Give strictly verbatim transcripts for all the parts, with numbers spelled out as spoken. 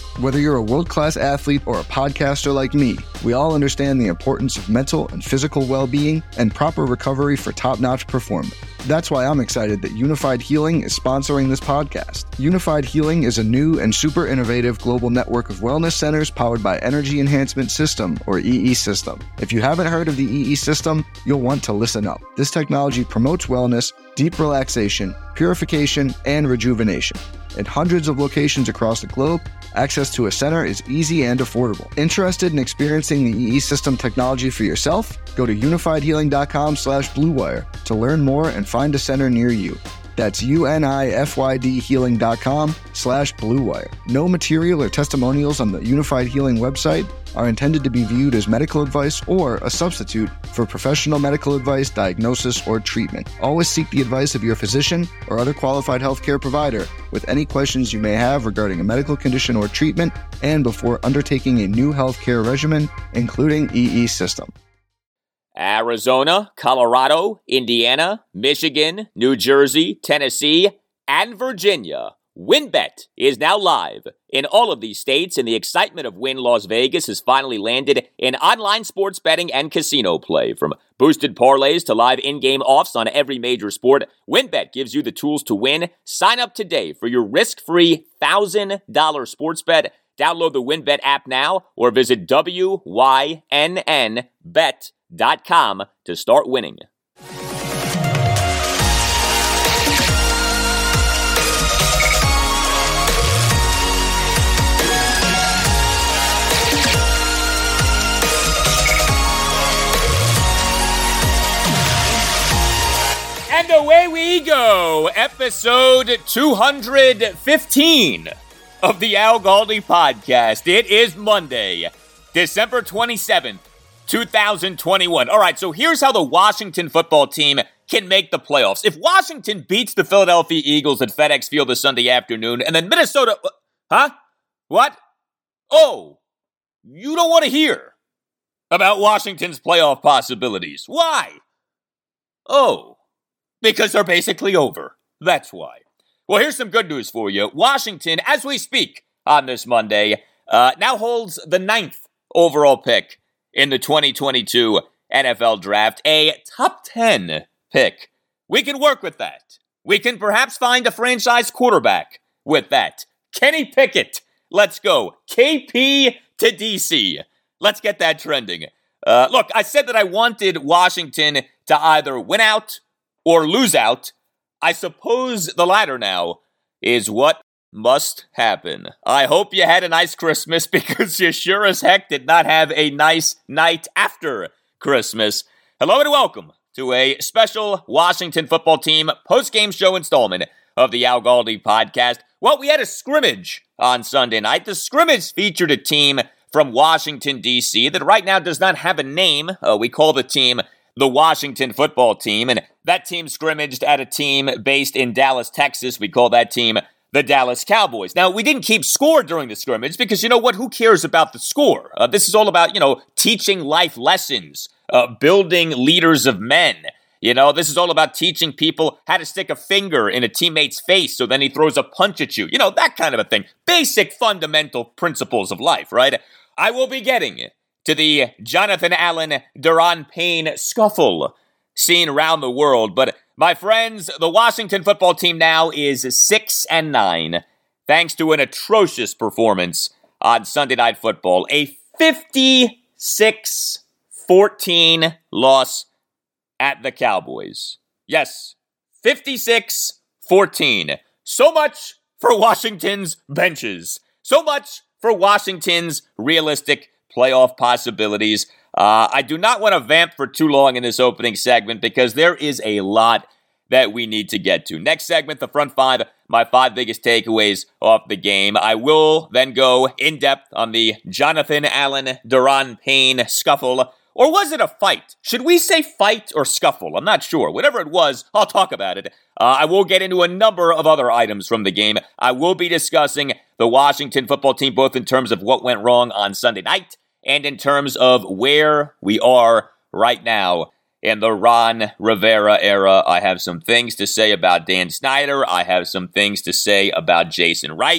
Whether you're a world-class athlete or a podcaster like me, we all understand the importance of mental and physical well-being and proper recovery for top-notch performance. That's why I'm excited that Unified Healing is sponsoring this podcast. Unified Healing is a new and super innovative global network of wellness centers powered by Energy Enhancement System, or E E System. If you haven't heard of the E E System, you'll want to listen up. This technology promotes wellness, deep relaxation, purification, and rejuvenation. In hundreds of locations across the globe, access to a center is easy and affordable. Interested in experiencing the E E System technology for yourself? Go to unifiedhealing.com slash bluewire to learn more and find a center near you. That's U-N-I-F-Y-D healing.com slash bluewire. No material or testimonials on the Unified Healing website are intended to be viewed as medical advice or a substitute for professional medical advice, diagnosis, or treatment. Always seek the advice of your physician or other qualified healthcare provider with any questions you may have regarding a medical condition or treatment and before undertaking a new healthcare regimen, including E E System. Arizona, Colorado, Indiana, Michigan, New Jersey, Tennessee, and Virginia. WynnBET is now live in all of these states, and the excitement of Wynn Las Vegas has finally landed in online sports betting and casino play. From boosted parlays to live in-game offs on every major sport, WynnBET gives you the tools to win. Sign up today for your risk-free one thousand dollars sports bet. Download the WynnBET app now or visit W Y N N bet dot com to start winning. And away we go, episode two hundred fifteen of the Al Galdi podcast. It is Monday, December twenty-seventh, two thousand twenty-one. All right, so here's how the Washington football team can make the playoffs. If Washington beats the Philadelphia Eagles at FedEx Field this Sunday afternoon, and then Minnesota... Huh? What? Oh, you don't want to hear about Washington's playoff possibilities. Why? Oh, because they're basically over. That's why. Well, here's some good news for you. Washington, as we speak on this Monday, uh, now holds the ninth overall pick in the twenty twenty-two N F L Draft, a top ten pick. We can work with that. We can perhaps find a franchise quarterback with that. Kenny Pickett, let's go. K P to D C. Let's get that trending. Uh, look, I said that I wanted Washington to either win out or lose out. I suppose the latter now is what must happen. I hope you had a nice Christmas, because you sure as heck did not have a nice night after Christmas. Hello and welcome to a special Washington football team post-game show installment of the Al Galdi podcast. Well, we had a scrimmage on Sunday night. The scrimmage featured a team from Washington, D C that right now does not have a name. Uh, we call the team the Washington football team, and that team scrimmaged at a team based in Dallas, Texas. We call that team the Dallas Cowboys. Now, we didn't keep score during the scrimmage because, you know what, who cares about the score? Uh, this is all about, you know, teaching life lessons, uh, building leaders of men. You know, this is all about teaching people how to stick a finger in a teammate's face so then he throws a punch at you. You know, that kind of a thing. Basic fundamental principles of life, right? I will be getting to the Jonathan Allen, Daron Payne scuffle seen around the world. But my friends, the Washington football team now is six and nine, thanks to an atrocious performance on Sunday Night Football. A fifty-six fourteen loss at the Cowboys. Yes, fifty-six fourteen. So much for Washington's benches. So much for Washington's realistic playoff possibilities. Uh, I do not want to vamp for too long in this opening segment because there is a lot that we need to get to. Next segment, the front five, my five biggest takeaways off the game. I will then go in depth on the Jonathan Allen, Daron Payne scuffle. Or was it a fight? Should we say fight or scuffle? I'm not sure. Whatever it was, I'll talk about it. Uh, I will get into a number of other items from the game. I will be discussing the Washington football team, both in terms of what went wrong on Sunday night and in terms of where we are right now in the Ron Rivera era. I have some things to say about Dan Snyder. I have some things to say about Jason Wright.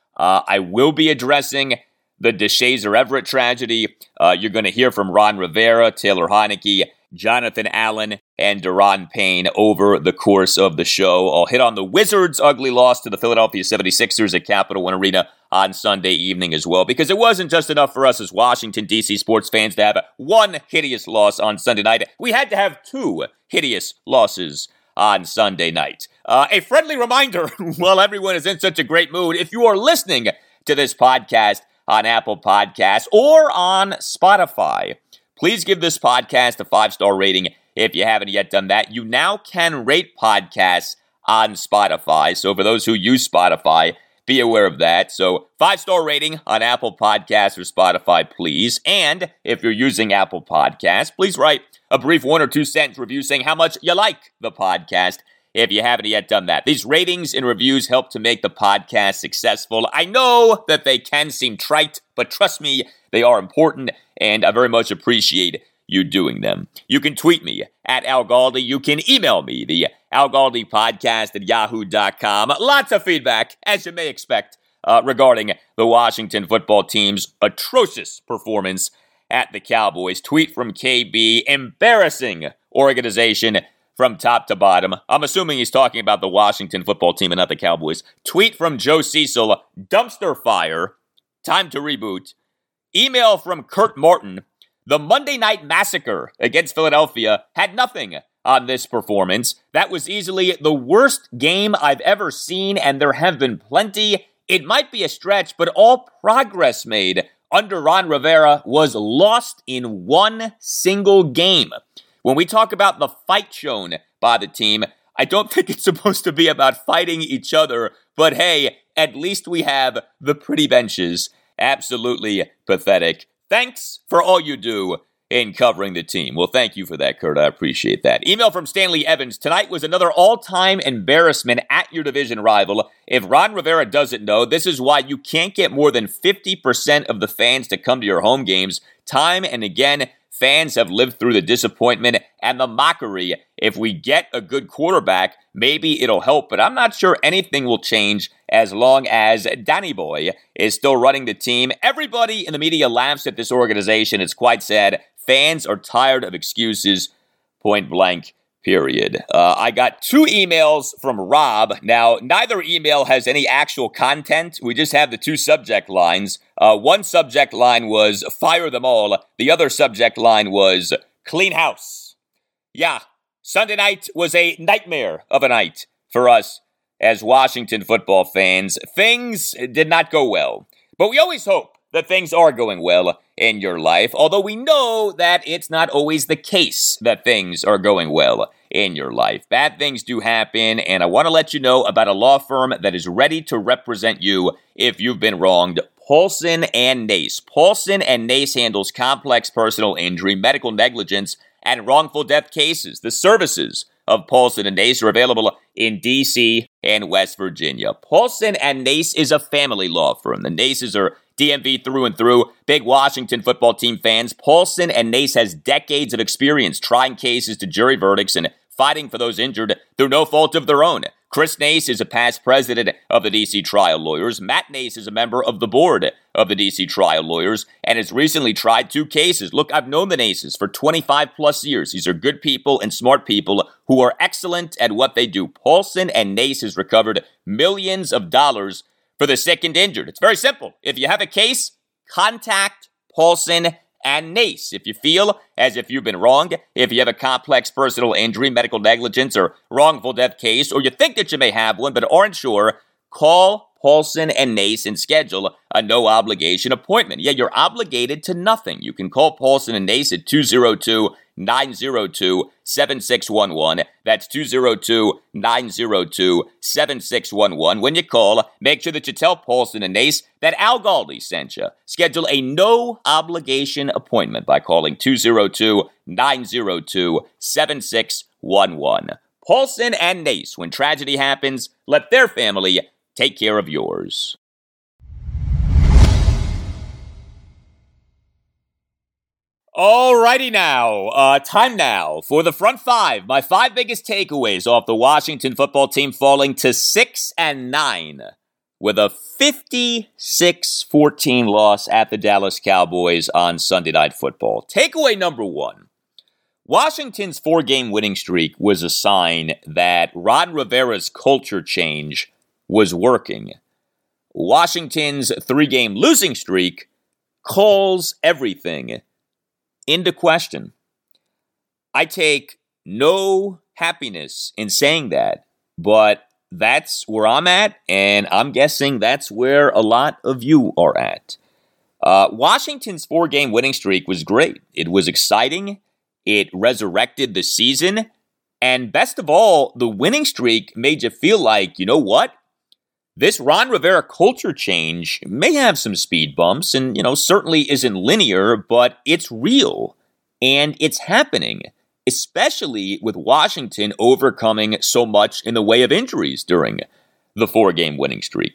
Uh, I will be addressing the DeShazer Everett tragedy. Uh, you're going to hear from Ron Rivera, Taylor Heineke, Jonathan Allen, and Daron Payne over the course of the show. I'll hit on the Wizards' ugly loss to the Philadelphia seventy-sixers at Capital One Arena on Sunday evening as well, because it wasn't just enough for us as Washington, D C sports fans to have one hideous loss on Sunday night. We had to have two hideous losses on Sunday night. Uh, a friendly reminder, while everyone is in such a great mood, if you are listening to this podcast on Apple Podcasts or on Spotify, please give this podcast a five-star rating if you haven't yet done that. You now can rate podcasts on Spotify. So for those who use Spotify, be aware of that. So five-star rating on Apple Podcasts or Spotify, please. And if you're using Apple Podcasts, please write a brief one or two sentence review saying how much you like the podcast if you haven't yet done that. These ratings and reviews help to make the podcast successful. I know that they can seem trite, but trust me, they are important, and I very much appreciate you doing them. You can tweet me at Al Galdi. You can email me, the Al Galdi podcast at yahoo dot com. Lots of feedback, as you may expect, uh, regarding the Washington football team's atrocious performance at the Cowboys. Tweet from K B, embarrassing organization from top to bottom. I'm assuming he's talking about the Washington football team and not the Cowboys. Tweet from Joe Cecil, dumpster fire, time to reboot. Email from Kurt Martin, the Monday Night Massacre against Philadelphia had nothing on this performance. That was easily the worst game I've ever seen, and there have been plenty. It might be a stretch, but all progress made under Ron Rivera was lost in one single game. When we talk about the fight shown by the team, I don't think it's supposed to be about fighting each other, but hey, at least we have the pretty benches. Absolutely pathetic. Thanks for all you do in covering the team. Well, thank you for that, Kurt. I appreciate that. Email from Stanley Evans. Tonight was another all-time embarrassment at your division rival. If Ron Rivera doesn't know, this is why you can't get more than fifty percent of the fans to come to your home games. Time and again, fans have lived through the disappointment and the mockery. If we get a good quarterback, maybe it'll help, but I'm not sure anything will change as long as Danny Boy is still running the team. Everybody in the media laughs at this organization. It's quite sad. Fans are tired of excuses, point blank, period. Uh, I got two emails from Rob. Now, neither email has any actual content. We just have the two subject lines. Uh, one subject line was, fire them all. The other subject line was, clean house. Yeah, Sunday night was a nightmare of a night for us as Washington football fans. Things did not go well, but we always hope that things are going well in your life, although we know that it's not always the case that things are going well in your life. Bad things do happen, and I want to let you know about a law firm that is ready to represent you if you've been wronged. Paulson and Nace. Paulson and Nace handles complex personal injury, medical negligence, and wrongful death cases. The services of Paulson and Nace are available in D C and West Virginia. Paulson and Nace is a family law firm. The Naces are D M V through and through, big Washington football team fans. Paulson and Nace has decades of experience trying cases to jury verdicts and fighting for those injured through no fault of their own. Chris Nace is a past president of the D C Trial Lawyers. Matt Nace is a member of the board of the D C Trial Lawyers and has recently tried two cases. Look, I've known the Naces for twenty-five plus years. These are good people and smart people who are excellent at what they do. Paulson and Nace has recovered millions of dollars for the sick and injured. It's very simple. If you have a case, contact Paulson and Nace. If you feel as if you've been wronged, if you have a complex personal injury, medical negligence, or wrongful death case, or you think that you may have one but aren't sure, call Paulson and Nace and schedule a no-obligation appointment. Yeah, you're obligated to nothing. You can call Paulson and Nace at two oh two, nine oh two, seven six one one. That's two oh two, nine oh two, seven six one one. When you call, make sure that you tell Paulson and Nace that Al Galdi sent you. Schedule a no-obligation appointment by calling two oh two, nine oh two, seven six one one. Paulson and Nace, when tragedy happens, let their family take care of yours. Alrighty now, uh, time now for the front five. My five biggest takeaways off the Washington football team falling to six and nine with a fifty-six fourteen loss at the Dallas Cowboys on Sunday Night Football. Takeaway number one. Washington's four-game winning streak was a sign that Ron Rivera's culture change was working. Washington's three-game losing streak calls everything into question. I take no happiness in saying that, but that's where I'm at, and I'm guessing that's where a lot of you are at. Uh, Washington's four-game winning streak was great. It was exciting. It resurrected the season. And best of all, the winning streak made you feel like, you know what? This Ron Rivera culture change may have some speed bumps and, you know, certainly isn't linear, but it's real. And it's happening, especially with Washington overcoming so much in the way of injuries during the four-game winning streak.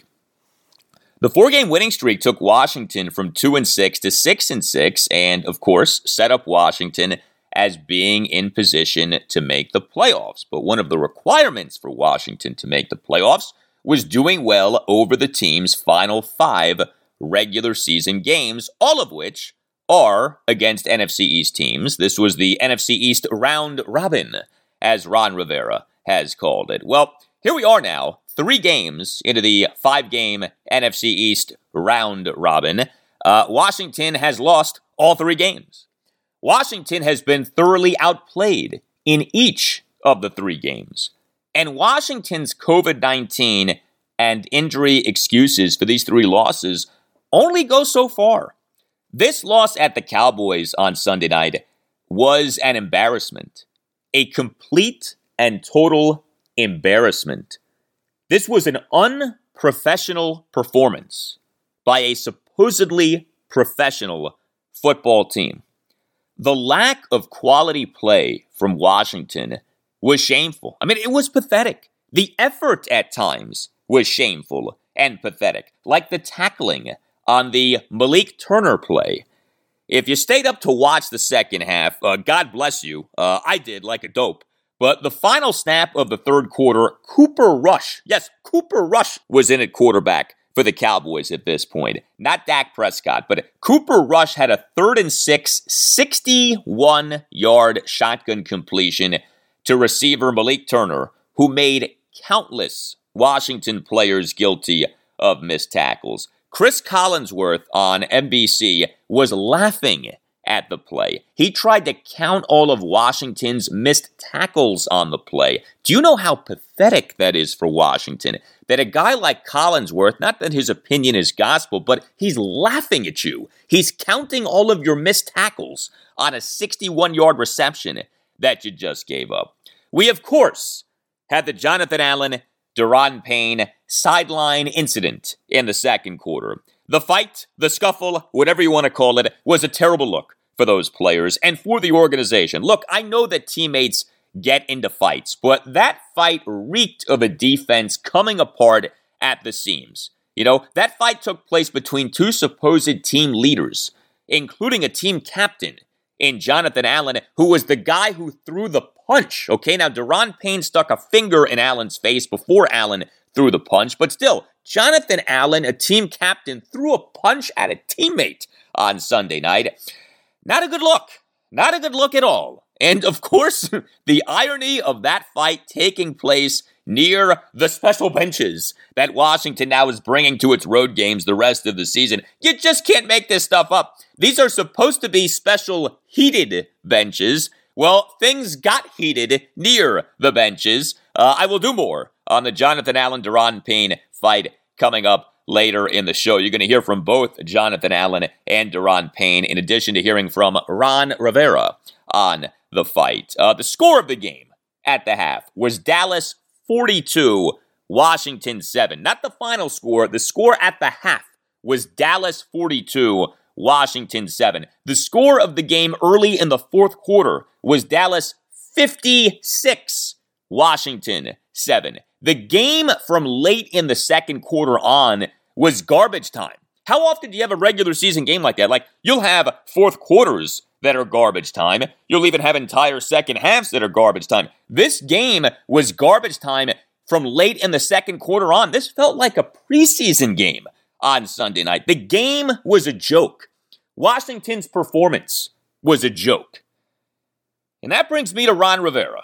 The four-game winning streak took Washington from two and six to six and six, and of course set up Washington as being in position to make the playoffs. But one of the requirements for Washington to make the playoffs was doing well over the team's final five regular season games, all of which are against N F C East teams. This was the N F C East round robin, as Ron Rivera has called it. Well, here we are now, three games into the five-game N F C East round robin. Uh, Washington has lost all three games. Washington has been thoroughly outplayed in each of the three games. And Washington's covid nineteen and injury excuses for these three losses only go so far. This loss at the Cowboys on Sunday night was an embarrassment, a complete and total embarrassment. This was an unprofessional performance by a supposedly professional football team. The lack of quality play from Washington was shameful. I mean, it was pathetic. The effort at times was shameful and pathetic, like the tackling on the Malik Turner play. If you stayed up to watch the second half, uh, God bless you. Uh, I did, like a dope. But the final snap of the third quarter, Cooper Rush, yes, Cooper Rush was in at quarterback for the Cowboys at this point. Not Dak Prescott, but Cooper Rush had a third and six, sixty-one-yard shotgun completion to receiver Malik Turner, who made countless Washington players guilty of missed tackles. Chris Collinsworth on N B C was laughing at the play. He tried to count all of Washington's missed tackles on the play. Do you know how pathetic that is for Washington? That a guy like Collinsworth, not that his opinion is gospel, but he's laughing at you. He's counting all of your missed tackles on a sixty-one-yard reception that you just gave up. We, of course, had the Jonathan Allen, Daron Payne sideline incident in the second quarter. The fight, the scuffle, whatever you want to call it, was a terrible look for those players and for the organization. Look, I know that teammates get into fights, but that fight reeked of a defense coming apart at the seams. You know, that fight took place between two supposed team leaders, including a team captain in Jonathan Allen, who was the guy who threw the punch. Okay, now Daron Payne stuck a finger in Allen's face before Allen threw the punch, but still, Jonathan Allen, a team captain, threw a punch at a teammate on Sunday night. Not a good look. Not a good look at all. And of course, the irony of that fight taking place near the special benches that Washington now is bringing to its road games the rest of the season. You just can't make this stuff up. These are supposed to be special heated benches. Well, things got heated near the benches. Uh, I will do more on the Jonathan Allen, Daron Payne fight coming up later in the show. You're going to hear from both Jonathan Allen and Daron Payne, in addition to hearing from Ron Rivera on the fight. Uh, the score of the game at the half was Dallas forty-two, Washington seven. Not the final score. The score at the half was Dallas forty-two, Washington seven. The score of the game early in the fourth quarter was Dallas fifty-six, Washington seven. The game from late in the second quarter on was garbage time. How often do you have a regular season game like that? Like, you'll have fourth quarters that are garbage time. You'll even have entire second halves that are garbage time. This game was garbage time from late in the second quarter on. This felt like a preseason game on Sunday night. The game was a joke. Washington's performance was a joke. And that brings me to Ron Rivera.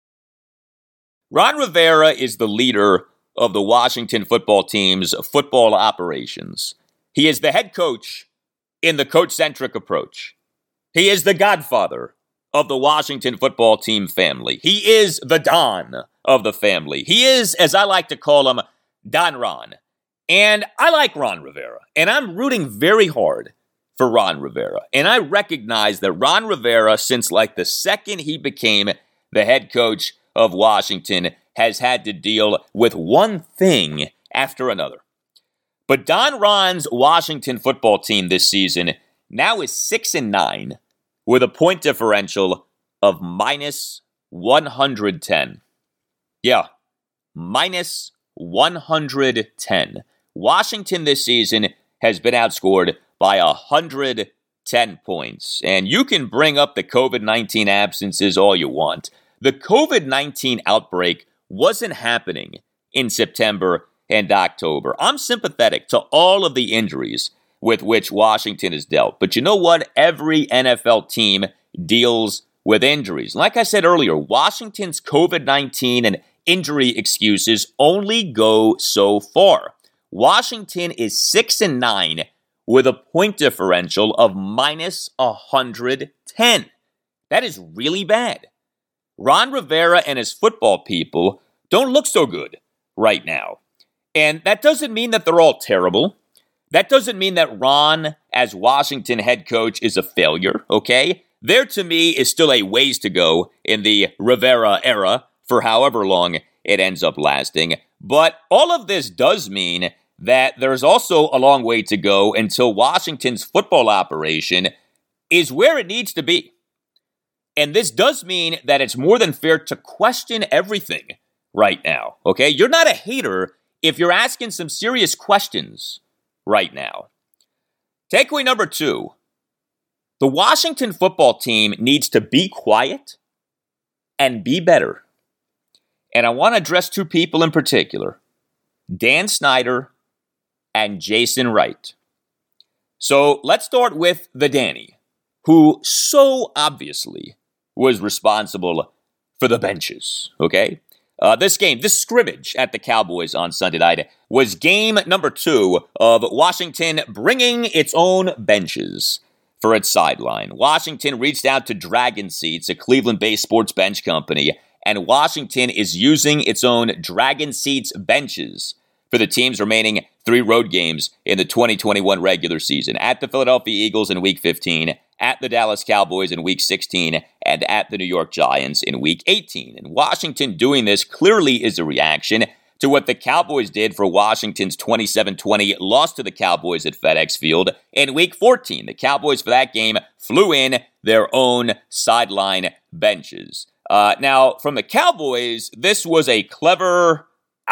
Ron Rivera is the leader of the Washington football team's football operations. He is the head coach in the coach-centric approach. He is the godfather of the Washington football team family. He is the Don of the family. He is, as I like to call him, Don Ron. And I like Ron Rivera, and I'm rooting very hard for Ron Rivera. And I recognize that Ron Rivera, since like the second he became the head coach of Washington, has had to deal with one thing after another. But Don Ron's Washington football team this season now is six and nine with a point differential of minus one hundred ten. Yeah, minus one hundred ten. Washington this season has been outscored by one hundred ten points. And you can bring up the covid nineteen absences all you want. The covid nineteen outbreak wasn't happening in September and October. I'm sympathetic to all of the injuries with which Washington has dealt. But you know what? Every N F L team deals with injuries. Like I said earlier, Washington's covid nineteen and injury excuses only go so far. Washington is six and nine with a point differential of minus one hundred ten. That is really bad. Ron Rivera and his football people don't look so good right now. And that doesn't mean that they're all terrible. That doesn't mean that Ron, as Washington head coach, is a failure, okay? There, to me, is still a ways to go in the Rivera era for however long it ends up lasting. But all of this does mean that there's also a long way to go until Washington's football operation is where it needs to be. And this does mean that it's more than fair to question everything right now, okay? You're not a hater if you're asking some serious questions right now. Takeaway number two, the Washington football team needs to be quiet and be better. And I want to address two people in particular, Dan Snyder and Jason Wright. So let's start with the Danny, who so obviously was responsible for the benches, okay? Uh, this game, this scrimmage at the Cowboys on Sunday night was game number two of Washington bringing its own benches for its sideline. Washington reached out to Dragon Seats, a Cleveland-based sports bench company, and Washington is using its own Dragon Seats benches for the team's remaining three road games in the twenty twenty-one regular season. At the Philadelphia Eagles in Week fifteen, at the Dallas Cowboys in Week sixteen, and at the New York Giants in Week eighteen. And Washington doing this clearly is a reaction to what the Cowboys did for Washington's twenty-seven twenty loss to the Cowboys at FedEx Field in Week fourteen. The Cowboys for that game flew in their own sideline benches. Uh, now, from the Cowboys, this was a clever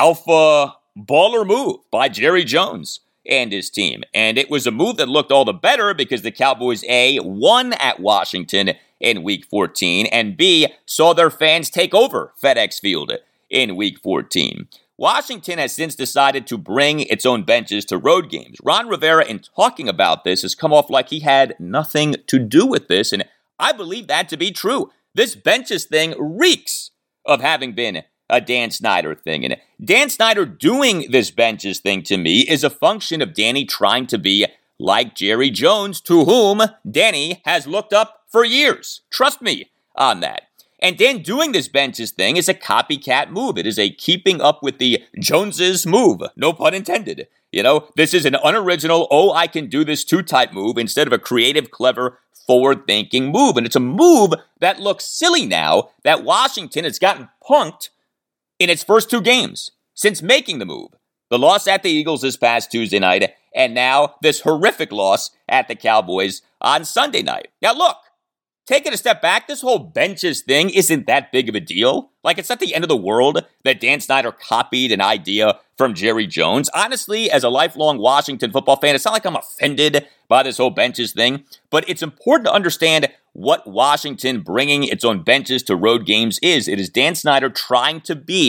alpha baller move by Jerry Jones and his team. And it was a move that looked all the better because the Cowboys, A, won at Washington in Week fourteen, and B, saw their fans take over FedEx Field in Week fourteen. Washington has since decided to bring its own benches to road games. Ron Rivera, in talking about this, has come off like he had nothing to do with this, and I believe that to be true. This benches thing reeks of having been a Dan Snyder thing. And Dan Snyder doing this benches thing to me is a function of Danny trying to be like Jerry Jones, to whom Danny has looked up for years. Trust me on that. And Dan doing this benches thing is a copycat move. It is a keeping up with the Joneses move. No pun intended. You know, this is an unoriginal, oh, I can do this too type move instead of a creative, clever, forward-thinking move. And it's a move that looks silly now that Washington has gotten punked in its first two games since making the move. The loss at the Eagles this past Tuesday night, and now this horrific loss at the Cowboys on Sunday night. Now look, taking a step back, this whole benches thing isn't that big of a deal. Like, it's not the end of the world that Dan Snyder copied an idea from Jerry Jones. Honestly, as a lifelong Washington football fan, it's not like I'm offended by this whole benches thing, but it's important to understand what Washington bringing its own benches to road games is. It is Dan Snyder trying to be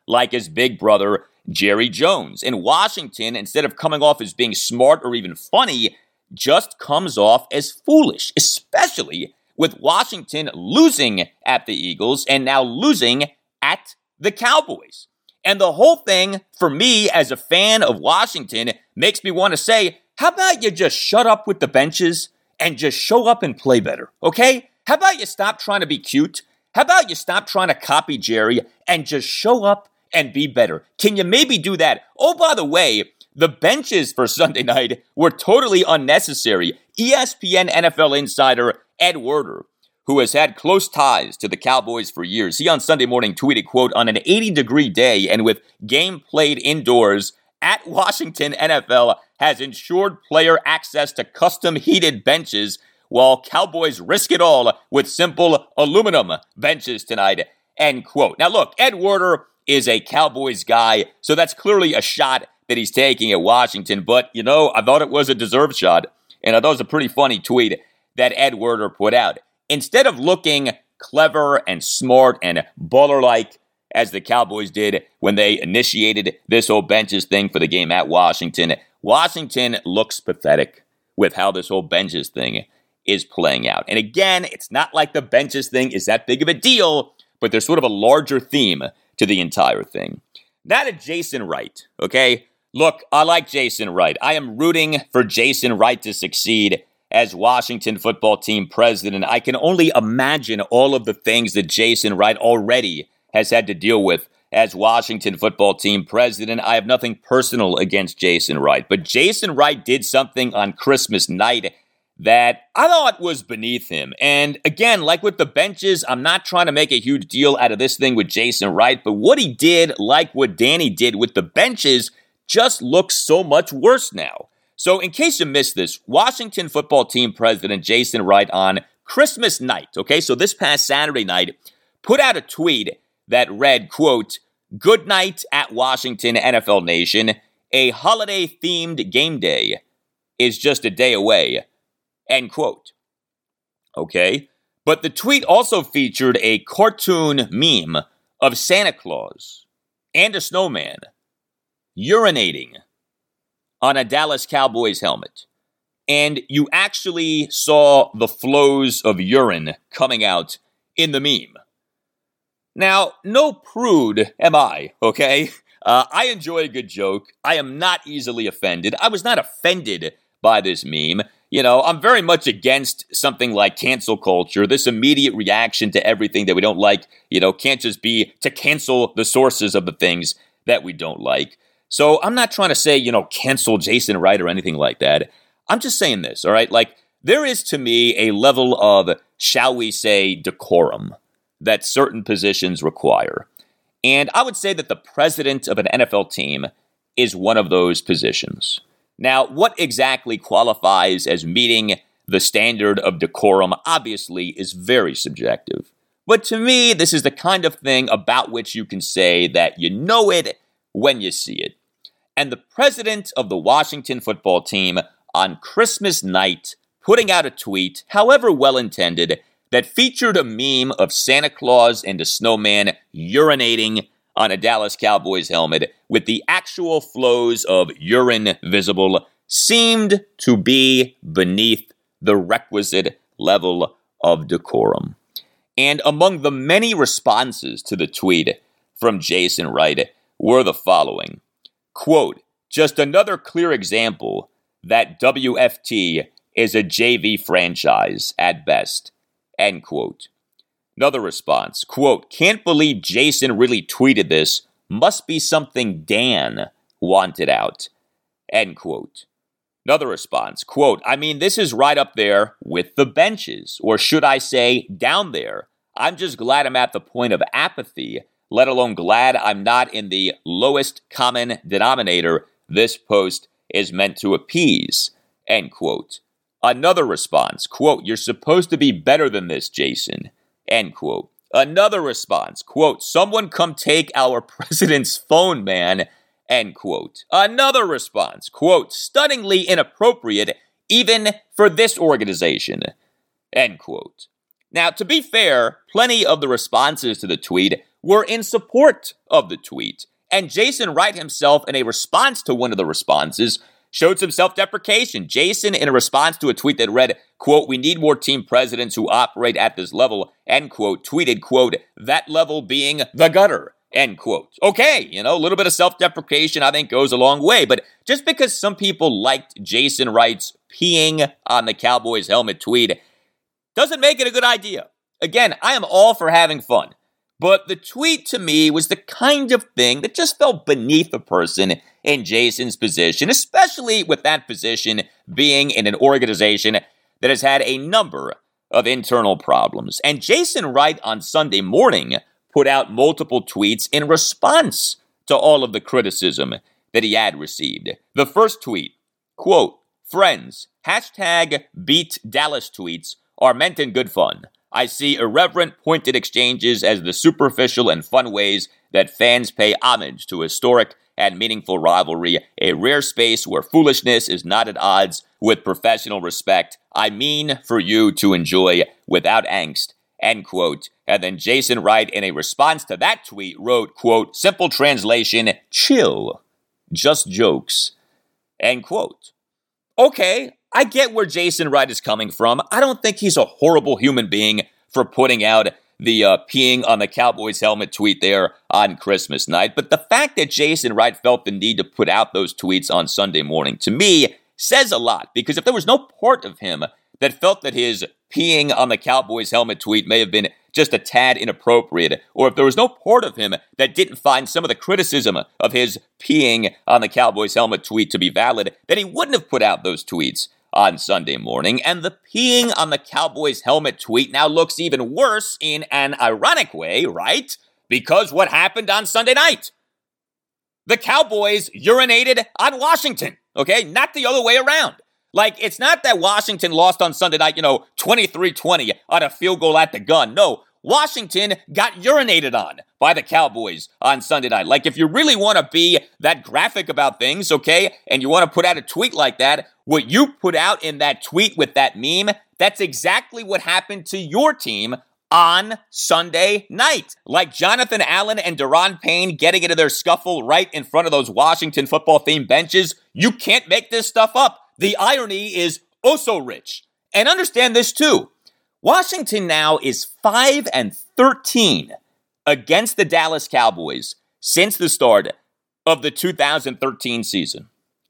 like his big brother, Jerry Jones. In Washington, instead of coming off as being smart or even funny, just comes off as foolish, especially with Washington losing at the Eagles and now losing at the Cowboys. And the whole thing, for me as a fan of Washington, makes me want to say, how about you just shut up with the benches and just show up and play better, okay? How about you stop trying to be cute? How about you stop trying to copy Jerry and just show up and be better? Can you maybe do that? Oh, by the way, the benches for Sunday night were totally unnecessary. E S P N N F L insider Ed Werder, who has had close ties to the Cowboys for years, he on Sunday morning tweeted, quote, on an eighty-degree day and with game played indoors at Washington, N F L has ensured player access to custom heated benches while Cowboys risk it all with simple aluminum benches tonight, end quote. Now look, Ed Werder is a Cowboys guy, so that's clearly a shot that he's taking at Washington, but, you know, I thought it was a deserved shot, and I thought it was a pretty funny tweet that Ed Werder put out. Instead of looking clever and smart and baller-like as the Cowboys did when they initiated this whole benches thing for the game at Washington, Washington looks pathetic with how this whole benches thing is playing out. And again, it's not like the benches thing is that big of a deal, but there's sort of a larger theme to the entire thing. Now to Jason Wright, okay? Look, I like Jason Wright. I am rooting for Jason Wright to succeed as Washington football team president. I can only imagine all of the things that Jason Wright already has had to deal with as Washington football team president. I have nothing personal against Jason Wright, but Jason Wright did something on Christmas night that I thought was beneath him. And again, like with the benches, I'm not trying to make a huge deal out of this thing with Jason Wright, but what he did, like what Danny did with the benches, just looks so much worse now. So in case you missed this, Washington football team president Jason Wright on Christmas night, okay, so this past Saturday night, put out a tweet that read, quote, "Good night at Washington, N F L Nation. A holiday-themed game day is just a day away," end quote. Okay, but the tweet also featured a cartoon meme of Santa Claus and a snowman urinating on a Dallas Cowboys helmet. And you actually saw the flows of urine coming out in the meme. Now, no prude am I, okay? Uh, I enjoy a good joke. I am not easily offended. I was not offended by this meme. You know, I'm very much against something like cancel culture. This immediate reaction to everything that we don't like, you know, can't just be to cancel the sources of the things that we don't like. So I'm not trying to say, you know, cancel Jason Wright or anything like that. I'm just saying this, all right? Like, there is to me a level of, shall we say, decorum that certain positions require. And I would say that the president of an N F L team is one of those positions. Now, what exactly qualifies as meeting the standard of decorum obviously is very subjective. But to me, this is the kind of thing about which you can say that you know it when you see it. And the president of the Washington football team on Christmas night putting out a tweet, however well-intended, that featured a meme of Santa Claus and a snowman urinating on a Dallas Cowboys helmet with the actual flows of urine visible, seemed to be beneath the requisite level of decorum. And among the many responses to the tweet from Jason Wright were the following. Quote, "Just another clear example that W F T is a J V franchise at best," end quote. Another response, quote, "Can't believe Jason really tweeted this. Must be something Dan wanted out," end quote. Another response, quote, "I mean, this is right up there with the benches, or should I say down there. I'm just glad I'm at the point of apathy, let alone glad I'm not in the lowest common denominator this post is meant to appease," end quote. Another response, quote, "You're supposed to be better than this, Jason," end quote. Another response, quote, "Someone come take our president's phone, man," end quote. Another response, quote, "Stunningly inappropriate even for this organization," end quote. Now, to be fair, plenty of the responses to the tweet were in support of the tweet. And Jason Wright himself, in a response to one of the responses, showed some self-deprecation. Jason, in a response to a tweet that read, quote, "We need more team presidents who operate at this level," end quote, tweeted, quote, "that level being the gutter," end quote. Okay, you know, a little bit of self-deprecation I think goes a long way, but just because some people liked Jason Wright's peeing on the Cowboys helmet tweet doesn't make it a good idea. Again, I am all for having fun, but the tweet to me was the kind of thing that just felt beneath a person in Jason's position, especially with that position being in an organization that has had a number of internal problems. And Jason Wright on Sunday morning put out multiple tweets in response to all of the criticism that he had received. The first tweet, quote, "Friends, hashtag beat Dallas tweets are meant in good fun. I see irreverent, pointed exchanges as the superficial and fun ways that fans pay homage to historic and meaningful rivalry, a rare space where foolishness is not at odds with professional respect. I mean for you to enjoy without angst," end quote. And then Jason Wright, in a response to that tweet, wrote, quote, "Simple translation, chill, just jokes," end quote. Okay, I get where Jason Wright is coming from. I don't think he's a horrible human being for putting out the uh, peeing on the Cowboys helmet tweet there on Christmas night. But the fact that Jason Wright felt the need to put out those tweets on Sunday morning, to me, says a lot. Because if there was no part of him that felt that his peeing on the Cowboys helmet tweet may have been just a tad inappropriate, or if there was no part of him that didn't find some of the criticism of his peeing on the Cowboys helmet tweet to be valid, then he wouldn't have put out those tweets on Sunday morning. And the peeing on the Cowboys helmet tweet now looks even worse in an ironic way, right? Because what happened on Sunday night? The Cowboys urinated on Washington, okay? Not the other way around. Like, it's not that Washington lost on Sunday night, you know, twenty-three twenty on a field goal at the gun. No, Washington got urinated on by the Cowboys on Sunday night. Like, if you really want to be that graphic about things, okay, and you want to put out a tweet like that, what you put out in that tweet with that meme, that's exactly what happened to your team on Sunday night. Like Jonathan Allen and Daron Payne getting into their scuffle right in front of those Washington football-themed benches. You can't make this stuff up. The irony is oh so rich. And understand this too. Washington now is five and thirteen against the Dallas Cowboys since the start of the two thousand thirteen season.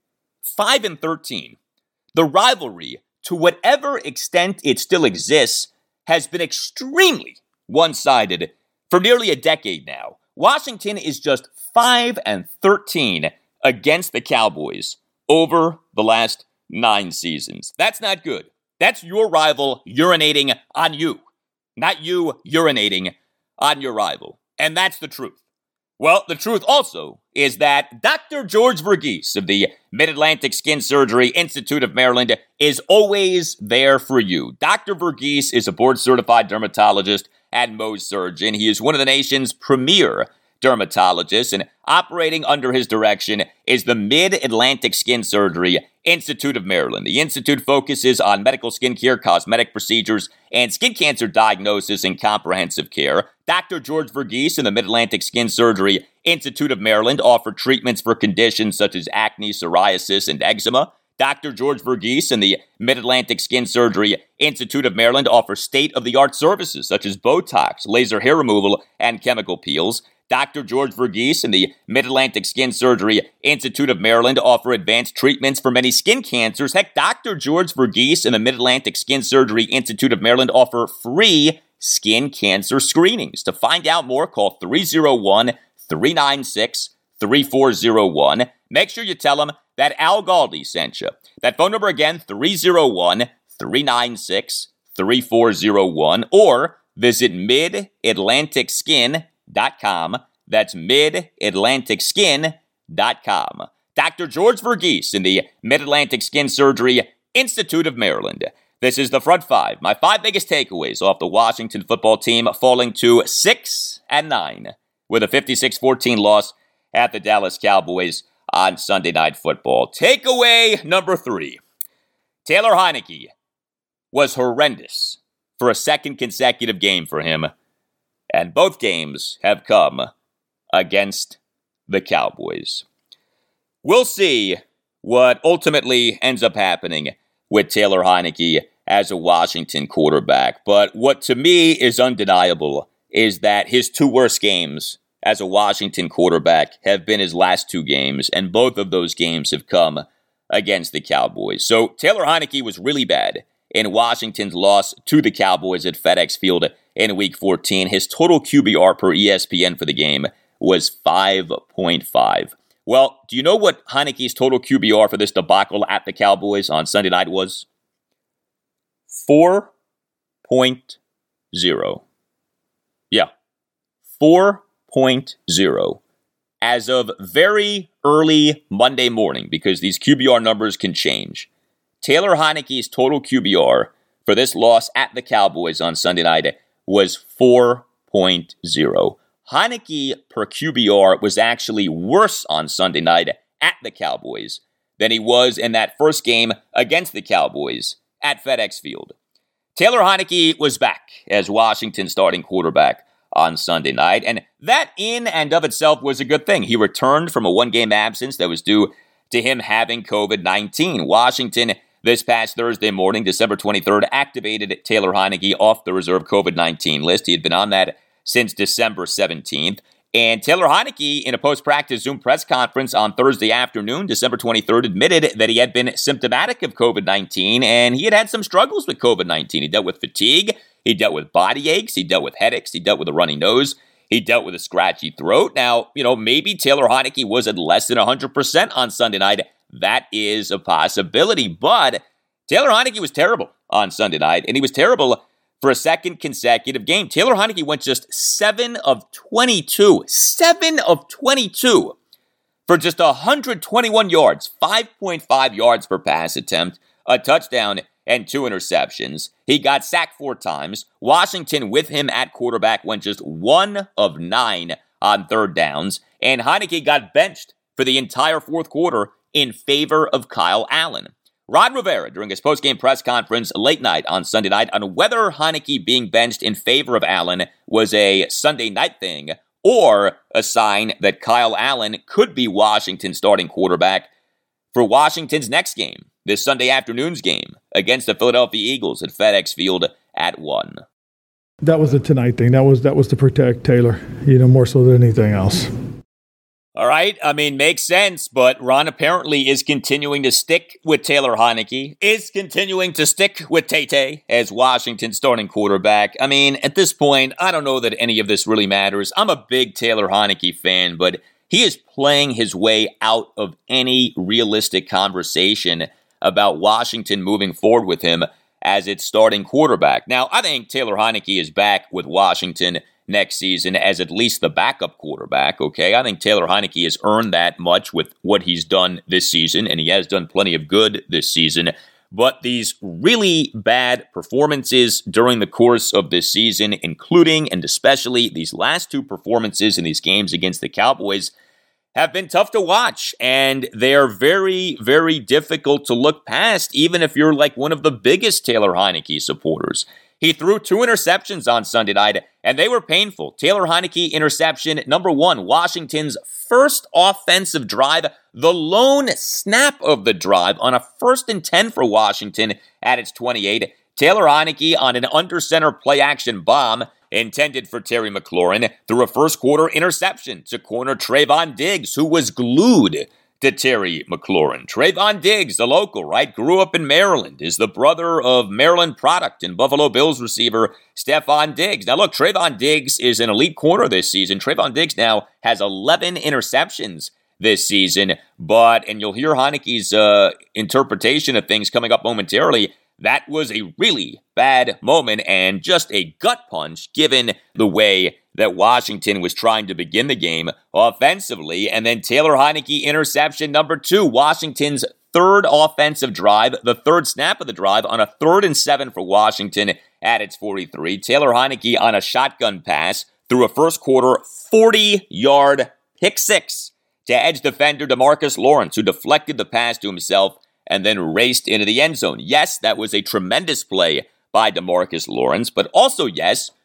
five and thirteen. The rivalry, to whatever extent it still exists, has been extremely one-sided for nearly a decade now. Washington is just five and thirteen against the Cowboys over the last nine seasons. That's not good. That's your rival urinating on you, not you urinating on your rival. And that's the truth. Well, the truth also is that Doctor George Verghese of the Mid-Atlantic Skin Surgery Institute of Maryland is always there for you. Doctor Verghese is a board-certified dermatologist and Mohs surgeon. He is one of the nation's premier dermatologists, and operating under his direction is the Mid-Atlantic Skin Surgery Institute of Maryland. The institute focuses on medical skincare, cosmetic procedures, and skin cancer diagnosis and comprehensive care. Doctor George Verghese and the Mid-Atlantic Skin Surgery Institute of Maryland offer treatments for conditions such as acne, psoriasis, and eczema. Doctor George Verghese and the Mid-Atlantic Skin Surgery Institute of Maryland offer state-of-the-art services such as Botox, laser hair removal, and chemical peels. Doctor George Verghese and the Mid-Atlantic Skin Surgery Institute of Maryland offer advanced treatments for many skin cancers. Heck, Doctor George Verghese and the Mid-Atlantic Skin Surgery Institute of Maryland offer free skin cancer screenings. To find out more, call three oh one, three nine six, three four oh one. Make sure you tell them that Al Galdi sent you. That phone number again, three oh one, three nine six, three four oh one, or visit mid atlantic skin dot com. That's mid atlantic skin dot com. Doctor George Verghese in the Mid-Atlantic Skin Surgery Institute of Maryland. This is the Front Five. My five biggest takeaways off the Washington football team falling to six and nine with a fifty-six fourteen loss at the Dallas Cowboys on Sunday Night Football. Takeaway number three. Taylor Heinicke was horrendous for a second consecutive game for him and both games have come against the Cowboys. We'll see what ultimately ends up happening with Taylor Heinicke as a Washington quarterback, but what to me is undeniable is that his two worst games as a Washington quarterback have been his last two games, and both of those games have come against the Cowboys. So Taylor Heinicke was really bad in Washington's loss to the Cowboys at FedEx Field in Week fourteen. His total Q B R per E S P N for the game was five point five. Well, do you know what Heinicke's total Q B R for this debacle at the Cowboys on Sunday night was? four point oh. Yeah, four point oh. As of very early Monday morning, because these Q B R numbers can change, Taylor Heinicke's total Q B R for this loss at the Cowboys on Sunday night was four point oh. Heinicke per Q B R was actually worse on Sunday night at the Cowboys than he was in that first game against the Cowboys at FedEx Field. Taylor Heinicke was back as Washington's starting quarterback on Sunday night, and that in and of itself was a good thing. He returned from a one-game absence that was due to him having covid nineteen. Washington, this past Thursday morning, December twenty-third, activated Taylor Heinicke off the reserve covid nineteen list. He had been on that since December seventeenth. And Taylor Heinicke, in a post-practice Zoom press conference on Thursday afternoon, December twenty-third, admitted that he had been symptomatic of covid nineteen, and he had had some struggles with covid nineteen. He dealt with fatigue, he dealt with body aches, he dealt with headaches, he dealt with a runny nose, he dealt with a scratchy throat. Now, you know, maybe Taylor Heinicke was at less than one hundred percent on Sunday night. That is a possibility, but Taylor Heinicke was terrible on Sunday night, and he was terrible for a second consecutive game. Taylor Heinicke went just seven of twenty-two. seven of twenty-two for just one hundred twenty-one yards, five point five yards per pass attempt, a touchdown, and two interceptions. He got sacked four times. Washington, with him at quarterback, went just one of nine on third downs, and Heinicke got benched for the entire fourth quarter in favor of Kyle Allen. Ron Rivera, during his post-game press conference late night on Sunday night, on whether Heinicke being benched in favor of Allen was a Sunday night thing or a sign that Kyle Allen could be Washington's starting quarterback for Washington's next game, this Sunday afternoon's game against the Philadelphia Eagles at FedEx Field at one. That was a tonight thing. That was that was to protect Taylor, you know, more so than anything else. All right, I mean, makes sense, but Ron apparently is continuing to stick with Taylor Heinicke, is continuing to stick with Tay-Tay as Washington's starting quarterback. I mean, at this point, I don't know that any of this really matters. I'm a big Taylor Heinicke fan, but he is playing his way out of any realistic conversation about Washington moving forward with him as its starting quarterback. Now, I think Taylor Heinicke is back with Washington next season as at least the backup quarterback, okay? I think Taylor Heinicke has earned that much with what he's done this season, and he has done plenty of good this season. But these really bad performances during the course of this season, including and especially these last two performances in these games against the Cowboys, have been tough to watch, and they're very, very difficult to look past, even if you're like one of the biggest Taylor Heinicke supporters. He threw two interceptions on Sunday night, and they were painful. Taylor Heinicke interception number one, Washington's first offensive drive, the lone snap of the drive on a first and ten for Washington at its twenty-eight. Taylor Heinicke on an under-center play-action bomb intended for Terry McLaurin threw a first-quarter interception to corner Trayvon Diggs, who was glued to Terry McLaurin. Trayvon Diggs, the local, right, grew up in Maryland, is the brother of Maryland product and Buffalo Bills receiver Stefon Diggs. Now look, Trayvon Diggs is an elite corner this season. Trayvon Diggs now has eleven interceptions this season, but, and you'll hear Heinicke's uh, interpretation of things coming up momentarily, that was a really bad moment and just a gut punch given the way that Washington was trying to begin the game offensively. And then Taylor Heinicke interception number two, Washington's third offensive drive, the third snap of the drive on a third and seven for Washington at its forty-three. Taylor Heinicke on a shotgun pass through a first quarter forty-yard pick six to edge defender DeMarcus Lawrence, who deflected the pass to himself and then raced into the end zone. Yes, that was a tremendous play by DeMarcus Lawrence, but also, yes,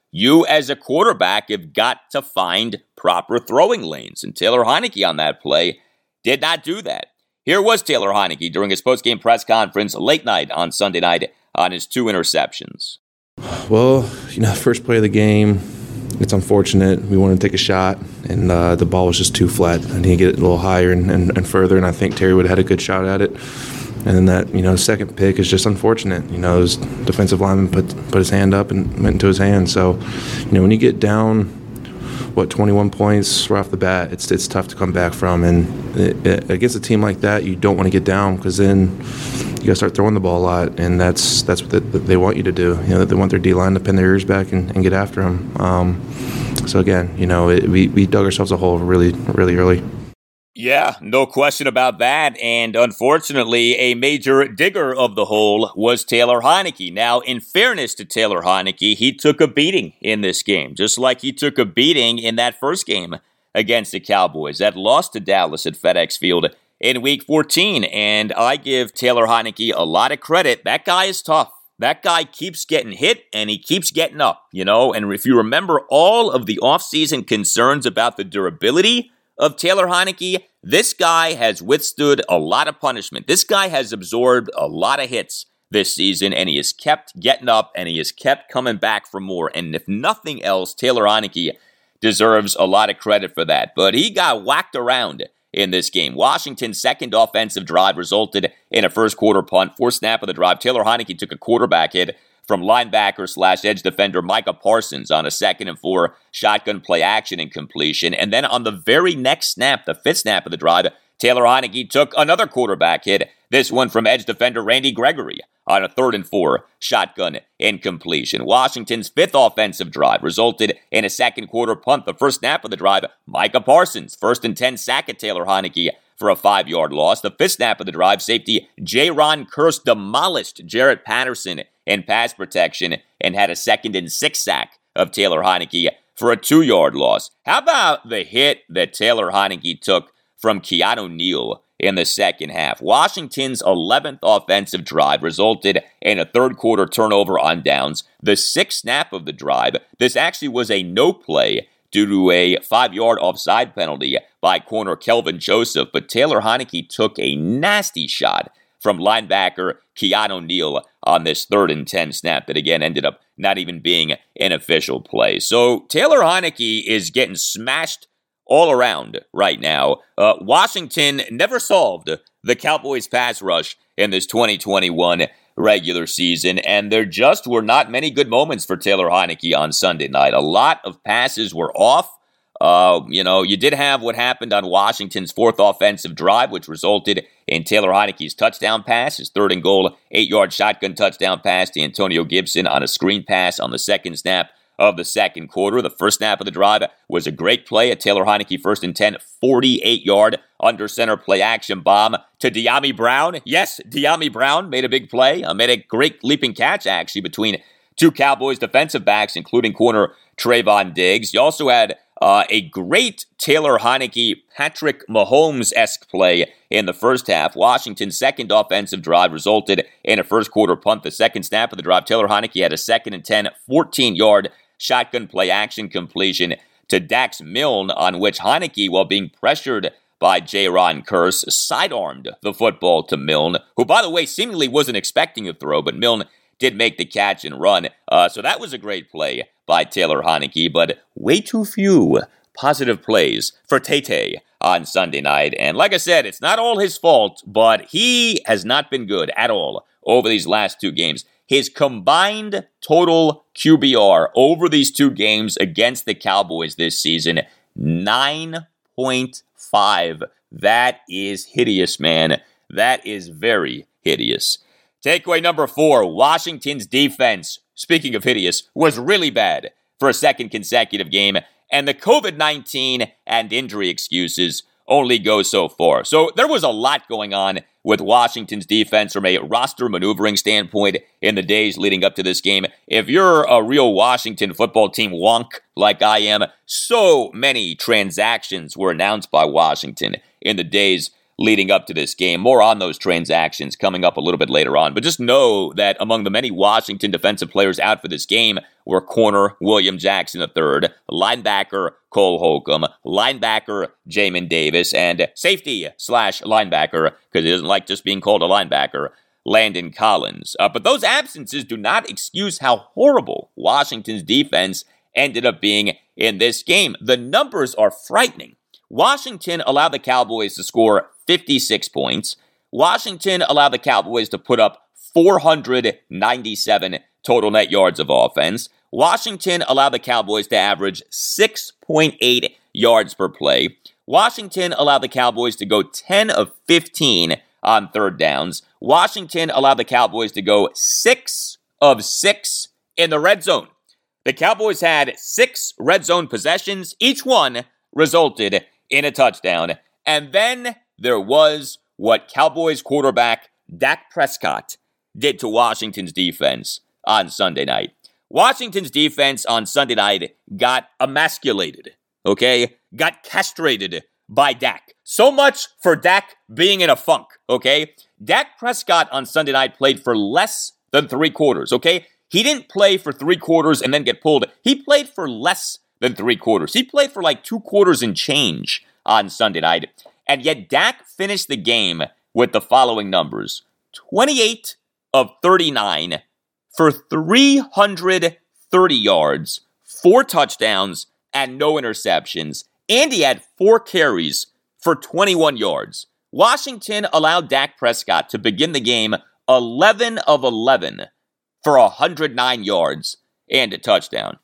You as a quarterback have got to find proper throwing lanes. And Taylor Heinicke on that play did not do that. Here was Taylor Heinicke during his postgame press conference late night on Sunday night on his two interceptions. Well, you know, first play of the game, it's unfortunate. We wanted to take a shot, and uh, the ball was just too flat. I need to get it a little higher and, and, and further, and I think Terry would have had a good shot at it. And then that, you know, second pick is just unfortunate. You know, his defensive lineman put put his hand up and went into his hand. So, you know, when you get down, what, twenty-one points right off the bat, it's it's tough to come back from. And it, it, against a team like that, you don't want to get down because then you got to start throwing the ball a lot, and that's that's what they, they want you to do. You know, they want their D-line to pin their ears back and, and get after them. Um, so, again, you know, it, we, we dug ourselves a hole really, really early. Yeah, no question about that. And unfortunately, a major digger of the hole was Taylor Heinicke. Now, in fairness to Taylor Heinicke, he took a beating in this game, just like he took a beating in that first game against the Cowboys that lost to Dallas at FedEx Field in Week fourteen. And I give Taylor Heinicke a lot of credit. That guy is tough. That guy keeps getting hit, and he keeps getting up, you know. And if you remember all of the offseason concerns about the durability of Taylor Heinicke, this guy has withstood a lot of punishment. This guy has absorbed a lot of hits this season, and he has kept getting up, and he has kept coming back for more. And if nothing else, Taylor Heinicke deserves a lot of credit for that. But he got whacked around in this game. Washington's second offensive drive resulted in a first quarter punt. Fourth snap of the drive, Taylor Heinicke took a quarterback hit from linebacker slash edge defender Micah Parsons on a second and four shotgun play action and completion. And then on the very next snap, the fifth snap of the drive, Taylor Heinicke took another quarterback hit, this one from edge defender Randy Gregory on a third and four shotgun incompletion. Washington's fifth offensive drive resulted in a second quarter punt. The first snap of the drive, Micah Parsons, first and ten sack at Taylor Heinicke for a five-yard loss. The fifth snap of the drive, safety Jaron Kearse demolished Jarrett Patterson in pass protection and had a second and six sack of Taylor Heinicke for a two-yard loss. How about the hit that Taylor Heinicke took from Keanu Neal in the second half? Washington's eleventh offensive drive resulted in a third quarter turnover on downs. The sixth snap of the drive, this actually was a no play due to a five-yard offside penalty by corner Kelvin Joseph, but Taylor Heinicke took a nasty shot from linebacker Keanu Neal on this third and ten snap that again ended up not even being an official play. So Taylor Heinicke is getting smashed all around right now. Uh, Washington never solved the Cowboys pass rush in this twenty twenty-one regular season, and there just were not many good moments for Taylor Heinicke on Sunday night. A lot of passes were off. Uh, you know, you did have what happened on Washington's fourth offensive drive, which resulted in Taylor Heinicke's touchdown pass, his third and goal, eight-yard shotgun touchdown pass to Antonio Gibson on a screen pass on the second snap of the second quarter. The first snap of the drive was a great play at Taylor Heinicke, first and ten, forty-eight-yard under center play action bomb to Dyami Brown. Yes, Dyami Brown made a big play, uh, made a great leaping catch, actually, between two Cowboys defensive backs, including corner Trayvon Diggs. You also had Uh, a great Taylor Heinicke, Patrick Mahomes-esque play in the first half. Washington's second offensive drive resulted in a first quarter punt. The second snap of the drive, Taylor Heinicke had a second and ten, fourteen-yard shotgun play action completion to Dax Milne, on which Heinicke, while being pressured by Jaron Kearse, sidearmed the football to Milne, who, by the way, seemingly wasn't expecting a throw, but Milne did make the catch and run. Uh, so that was a great play by Taylor Heinicke, but way too few positive plays for Tate on Sunday night. And like I said, it's not all his fault, but he has not been good at all over these last two games. His combined total Q B R over these two games against the Cowboys this season, nine point five. That is hideous, man. That is very hideous. Takeaway number four, Washington's defense, speaking of hideous, was really bad for a second consecutive game, and the covid nineteen and injury excuses only go so far. So there was a lot going on with Washington's defense from a roster maneuvering standpoint in the days leading up to this game. If you're a real Washington football team wonk like I am, so many transactions were announced by Washington in the days leading up to this game. More on those transactions coming up a little bit later on. But just know that among the many Washington defensive players out for this game were corner William Jackson the third, linebacker Cole Holcomb, linebacker Jamin Davis, and safety slash linebacker, because he doesn't like just being called a linebacker, Landon Collins. Uh, but those absences do not excuse how horrible Washington's defense ended up being in this game. The numbers are frightening. Washington allowed the Cowboys to score fifty-six points. Washington allowed the Cowboys to put up four hundred ninety-seven total net yards of offense. Washington allowed the Cowboys to average six point eight yards per play. Washington allowed the Cowboys to go ten of fifteen on third downs. Washington allowed the Cowboys to go six of six in the red zone. The Cowboys had six red zone possessions. Each one resulted in a touchdown. And then there was what Cowboys quarterback Dak Prescott did to Washington's defense on Sunday night. Washington's defense on Sunday night got emasculated, okay? Got castrated by Dak. So much for Dak being in a funk, okay? Dak Prescott on Sunday night played for less than three quarters, okay? He didn't play for three quarters and then get pulled. He played for less than three quarters. He played for like two quarters and change on Sunday night. And yet Dak finished the game with the following numbers. twenty-eight of thirty-nine for three hundred thirty yards, four touchdowns, and no interceptions. And he had four carries for twenty-one yards. Washington allowed Dak Prescott to begin the game eleven of eleven for one hundred nine yards and a touchdown.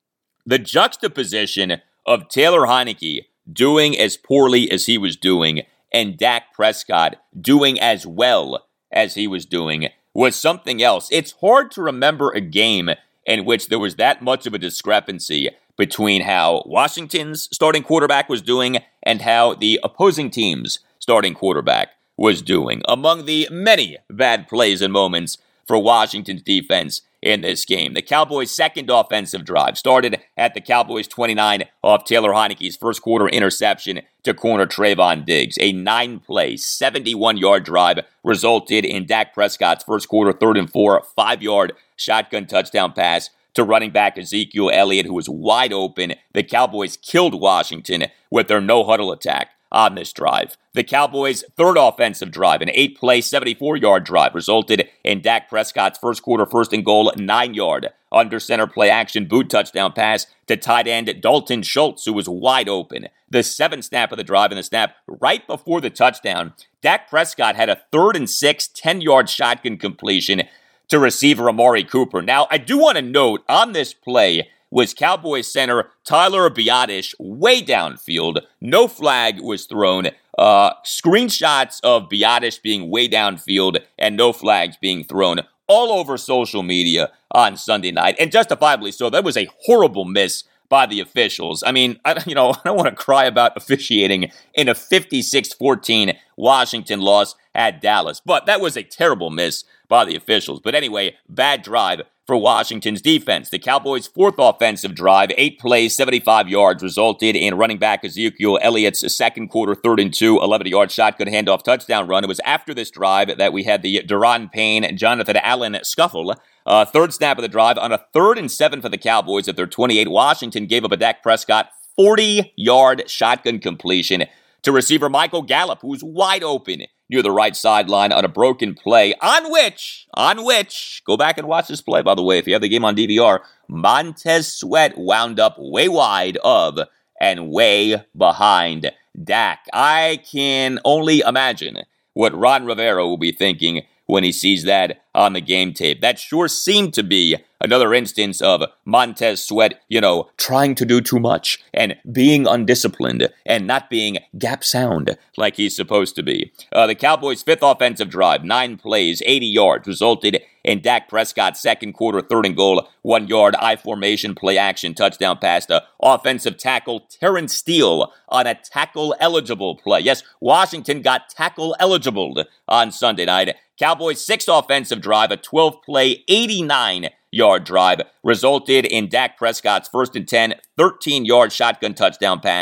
The juxtaposition of Taylor Heinicke doing as poorly as he was doing and Dak Prescott doing as well as he was doing was something else. It's hard to remember a game in which there was that much of a discrepancy between how Washington's starting quarterback was doing and how the opposing team's starting quarterback was doing. Among the many bad plays and moments for Washington's defense in this game, the Cowboys' second offensive drive started at the Cowboys' twenty-nine off Taylor Heinicke's first quarter interception to corner Trayvon Diggs. A nine-play, seventy-one-yard drive resulted in Dak Prescott's first quarter third and four, five-yard shotgun touchdown pass to running back Ezekiel Elliott, who was wide open. The Cowboys killed Washington with their no-huddle attack on this drive. The Cowboys' third offensive drive, an eight-play, seventy-four-yard drive, resulted in Dak Prescott's first quarter first and goal, nine-yard under center play action boot touchdown pass to tight end Dalton Schultz, who was wide open. The seventh snap of the drive, and the snap right before the touchdown, Dak Prescott had a third and six, ten-yard shotgun completion to receiver Amari Cooper. Now, I do want to note on this play was Cowboys center Tyler Biadasz way downfield. No flag was thrown. Uh, screenshots of Biadasz being way downfield and no flags being thrown all over social media on Sunday night, and justifiably so. That was a horrible miss by the officials. I mean, I, you know, I don't want to cry about officiating in a fifty-six fourteen Washington loss at Dallas, but that was a terrible miss by the officials. But anyway, bad drive for Washington's defense. The Cowboys' fourth offensive drive, eight plays, seventy-five yards, resulted in running back Ezekiel Elliott's second quarter, third and two, eleven-yard shotgun handoff touchdown run. It was after this drive that we had the Daron Payne and Jonathan Allen scuffle. Uh, third snap of the drive on a third and seven for the Cowboys at their twenty-eight. Washington gave up a Dak Prescott forty-yard shotgun completion to receiver Michael Gallup, who was wide open near the right sideline on a broken play, on which, on which, go back and watch this play, by the way, if you have the game on D V R, Montez Sweat wound up way wide of and way behind Dak. I can only imagine what Ron Rivera will be thinking when he sees that on the game tape. That sure seemed to be another instance of Montez Sweat, you know, trying to do too much and being undisciplined and not being gap sound like he's supposed to be. Uh, the Cowboys' fifth offensive drive, nine plays, eighty yards, resulted in Dak Prescott's second quarter third and goal, one-yard I-formation play-action touchdown pass to offensive tackle Terrence Steele on a tackle-eligible play. Yes, Washington got tackle-eligible on Sunday night. Cowboys' sixth offensive drive, a twelve-play, eighty-nine-yard drive, resulted in Dak Prescott's first and ten, thirteen-yard shotgun touchdown pass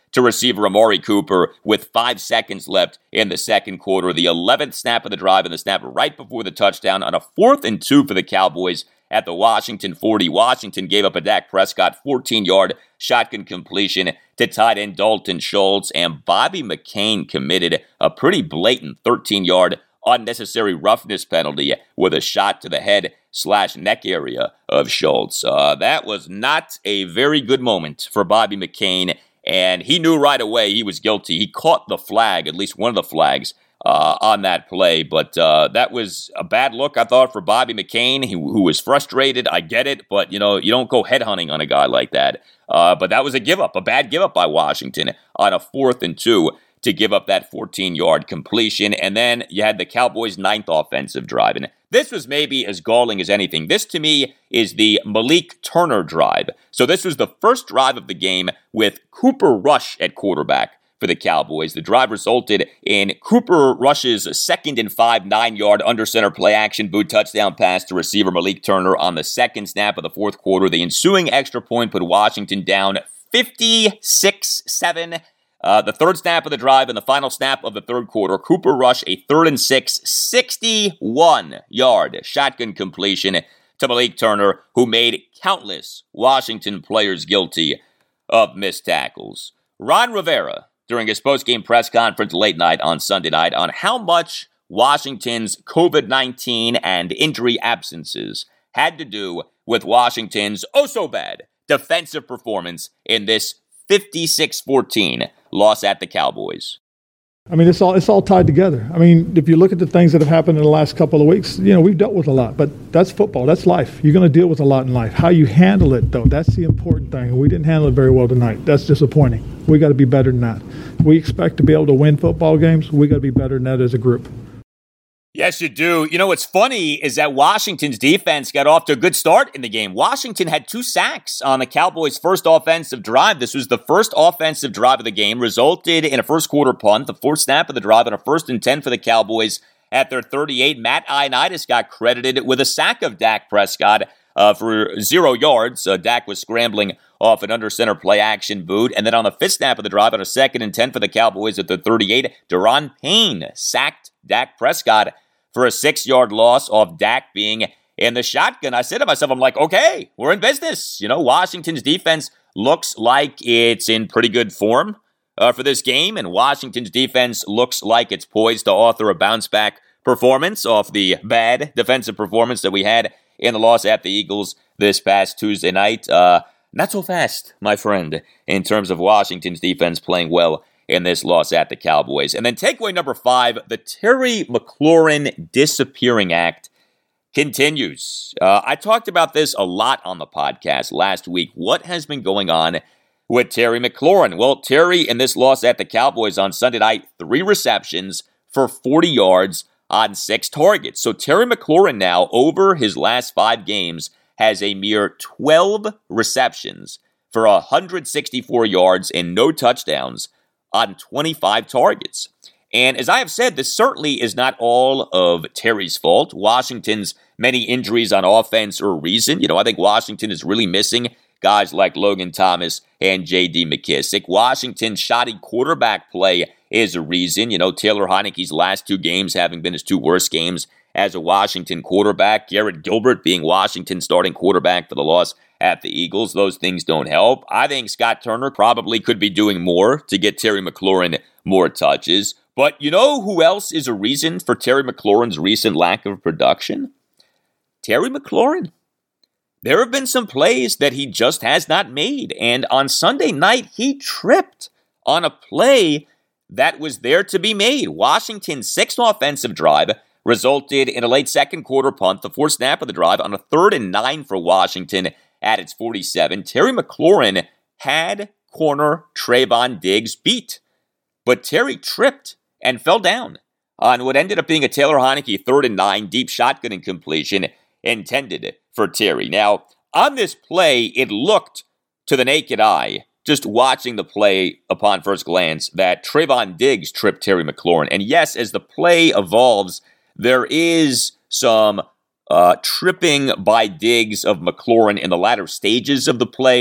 to receiver Amari Cooper with five seconds left in the second quarter. The eleventh snap of the drive and the snap right before the touchdown on a fourth and two for the Cowboys at the Washington forty. Washington gave up a Dak Prescott fourteen-yard shotgun completion to tight end Dalton Schultz, and Bobby McCain committed a pretty blatant thirteen-yard unnecessary roughness penalty with a shot to the head slash neck area of Schultz. Uh, that was not a very good moment for Bobby McCain, and he knew right away he was guilty. He caught the flag, at least one of the flags, uh, on that play, but uh, that was a bad look, I thought, for Bobby McCain, who, who was frustrated. I get it, but, you know, you don't go headhunting on a guy like that. Uh, but that was a give-up, a bad give-up by Washington on a fourth and two to give up that fourteen-yard completion. And then you had the Cowboys' ninth offensive drive. And this was maybe as galling as anything. This, to me, is the Malik Turner drive. So this was the first drive of the game with Cooper Rush at quarterback for the Cowboys. The drive resulted in Cooper Rush's second and five, nine-yard under-center play-action boot touchdown pass to receiver Malik Turner on the second snap of the fourth quarter. The ensuing extra point put Washington down fifty-six seven. Uh, the third snap of the drive and the final snap of the third quarter, Cooper Rush, a third and six, sixty-one-yard shotgun completion to Malik Turner, who made countless Washington players guilty of missed tackles. Ron Rivera, during his post-game press conference late night on Sunday night, on how much Washington's covid nineteen and injury absences had to do with Washington's oh-so-bad defensive performance in this fifty-six fourteen loss at the Cowboys. I mean, it's all it's all tied together. I mean, if you look at the things that have happened in the last couple of weeks, you know, we've dealt with a lot, but that's football. That's life. You're going to deal with a lot in life. How you handle it, though, that's the important thing. We didn't handle it very well tonight. That's disappointing. We got to be better than that. We expect to be able to win football games. We got to be better than that as a group. Yes, you do. You know, what's funny is that Washington's defense got off to a good start in the game. Washington had two sacks on the Cowboys' first offensive drive. This was the first offensive drive of the game, resulted in a first-quarter punt, the fourth snap of the drive, and a first and ten for the Cowboys at their thirty-eight. Matt Ioannidis got credited with a sack of Dak Prescott uh, for zero yards. Uh, Dak was scrambling off an under-center play-action boot. And then on the fifth snap of the drive, on a second and ten for the Cowboys at the thirty-eight, Daron Payne sacked Dak Prescott for a six-yard loss off Dak being in the shotgun. I said to myself, I'm like, okay, we're in business. You know, Washington's defense looks like it's in pretty good form uh, for this game, and Washington's defense looks like it's poised to author a bounce-back performance off the bad defensive performance that we had in the loss at the Eagles this past Tuesday night. Uh, not so fast, my friend, in terms of Washington's defense playing well in this loss at the Cowboys. And then takeaway number five, the Terry McLaurin disappearing act continues. Uh, I talked about this a lot on the podcast last week. What has been going on with Terry McLaurin? Well, Terry in this loss at the Cowboys on Sunday night, three receptions for forty yards on six targets. So Terry McLaurin now, over his last five games, has a mere twelve receptions for one hundred sixty-four yards and no touchdowns on twenty-five targets. And as I have said, this certainly is not all of Terry's fault. Washington's many injuries on offense are a reason. You know, I think Washington is really missing guys like Logan Thomas and J D McKissick. Washington's shoddy quarterback play is a reason. You know, Taylor Heineke's last two games having been his two worst games as a Washington quarterback. Garrett Gilbert being Washington's starting quarterback for the loss at the Eagles. Those things don't help. I think Scott Turner probably could be doing more to get Terry McLaurin more touches. But you know who else is a reason for Terry McLaurin's recent lack of production? Terry McLaurin. There have been some plays that he just has not made. And on Sunday night, he tripped on a play that was there to be made. Washington's sixth offensive drive resulted in a late second quarter punt, the fourth snap of the drive on a third and nine for Washington at its forty-seven. Terry McLaurin had corner Trayvon Diggs beat, but Terry tripped and fell down on what ended up being a Taylor Heinicke third and nine deep shotgun incompletion intended for Terry. Now, on this play, it looked to the naked eye, just watching the play upon first glance, that Trayvon Diggs tripped Terry McLaurin. And yes, as the play evolves, there is some uh, tripping by Diggs of McLaurin in the latter stages of the play.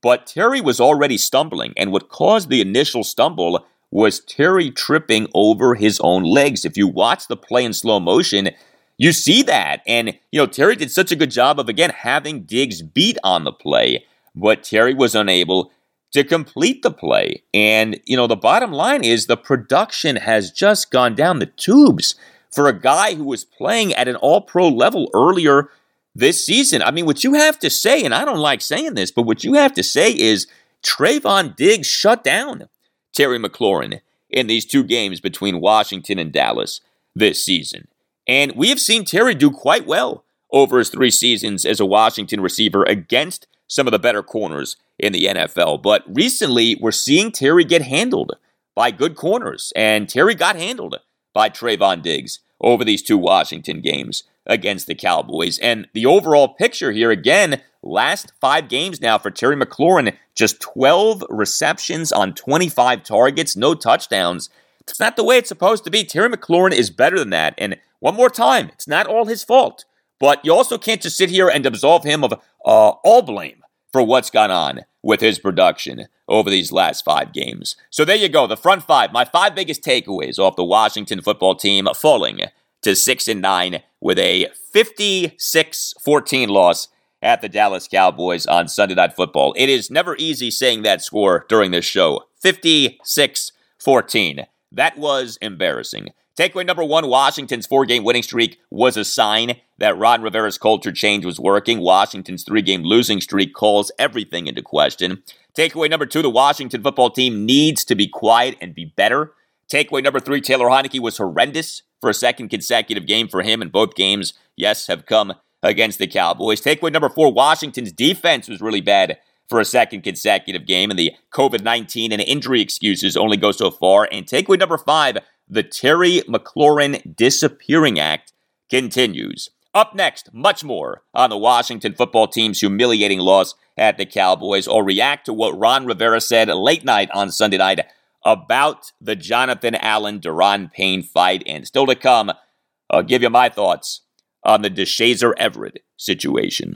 but Terry was already stumbling, and what caused the initial stumble was Terry tripping over his own legs. If you watch the play in slow motion, you see that. And, you know, Terry did such a good job of, again, having Diggs beat on the play, but Terry was unable to complete the play. And, you know, the bottom line is the production has just gone down the tubes for a guy who was playing at an all-pro level earlier this season. I mean, what you have to say, and I don't like saying this, but what you have to say is Trayvon Diggs shut down Terry McLaurin in these two games between Washington and Dallas this season. And we have seen Terry do quite well over his three seasons as a Washington receiver against some of the better corners in the N F L. But recently, we're seeing Terry get handled by good corners. And Terry got handled by Trayvon Diggs over these two Washington games against the Cowboys. And the overall picture here, again, last five games now for Terry McLaurin, just twelve receptions on twenty-five targets, no touchdowns. It's not the way it's supposed to be. Terry McLaurin is better than that. And one more time, it's not all his fault. But you also can't just sit here and absolve him of uh, all blame for what's gone on with his production over these last five games. So there you go, the front five. My five biggest takeaways off the Washington football team falling to six and nine with a fifty-six fourteen loss at the Dallas Cowboys on Sunday Night Football. It is never easy saying that score during this show. fifty-six fourteen. That was embarrassing. Takeaway number one, Washington's four-game winning streak was a sign that Ron Rivera's culture change was working. Washington's three-game losing streak calls everything into question. Takeaway number two, the Washington football team needs to be quiet and be better. Takeaway number three, Taylor Heinicke was horrendous for a second consecutive game for him, and both games, yes, have come against the Cowboys. Takeaway number four, Washington's defense was really bad for a second consecutive game, and the covid nineteen and injury excuses only go so far. And takeaway number five, the Terry McLaurin disappearing act continues. Up next, much more on the Washington football team's humiliating loss at the Cowboys. I'll react to what Ron Rivera said late night on Sunday night about the Jonathan Allen-Daron Payne fight. And still to come, I'll give you my thoughts on the Deshazor Everett situation.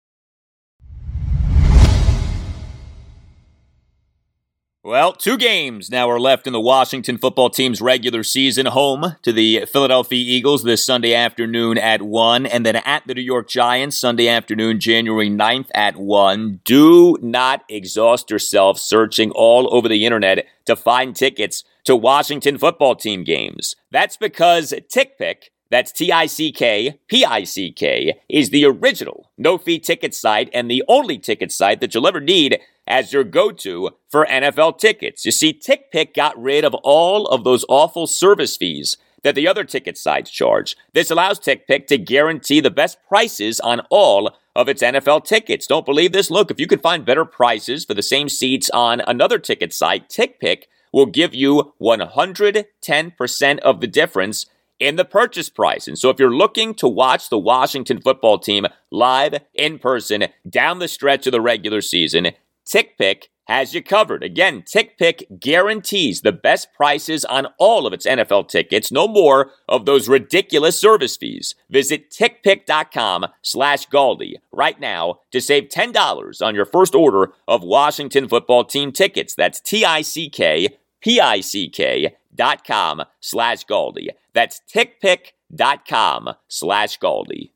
Well, two games now are left in the Washington football team's regular season. Home to the Philadelphia Eagles this Sunday afternoon at one, and then at the New York Giants Sunday afternoon, January ninth at one. Do not exhaust yourself searching all over the internet to find tickets to Washington football team games. That's because TickPick, that's T I C K, P I C K, is the original no-fee ticket site and the only ticket site that you'll ever need as your go-to for N F L tickets. You see, TickPick got rid of all of those awful service fees that the other ticket sites charge. This allows TickPick to guarantee the best prices on all of its N F L tickets. Don't believe this? Look, if you can find better prices for the same seats on another ticket site, TickPick will give you one hundred ten percent of the difference in the purchase price. And so if you're looking to watch the Washington football team live in person down the stretch of the regular season, TickPick has you covered. Again, TickPick guarantees the best prices on all of its N F L tickets. No more of those ridiculous service fees. Visit TickPick.com slash Galdi right now to save ten dollars on your first order of Washington football team tickets. That's T-I-C-K, P-I-C-K dot com slash Galdi. That's TickPick.com slash Galdi.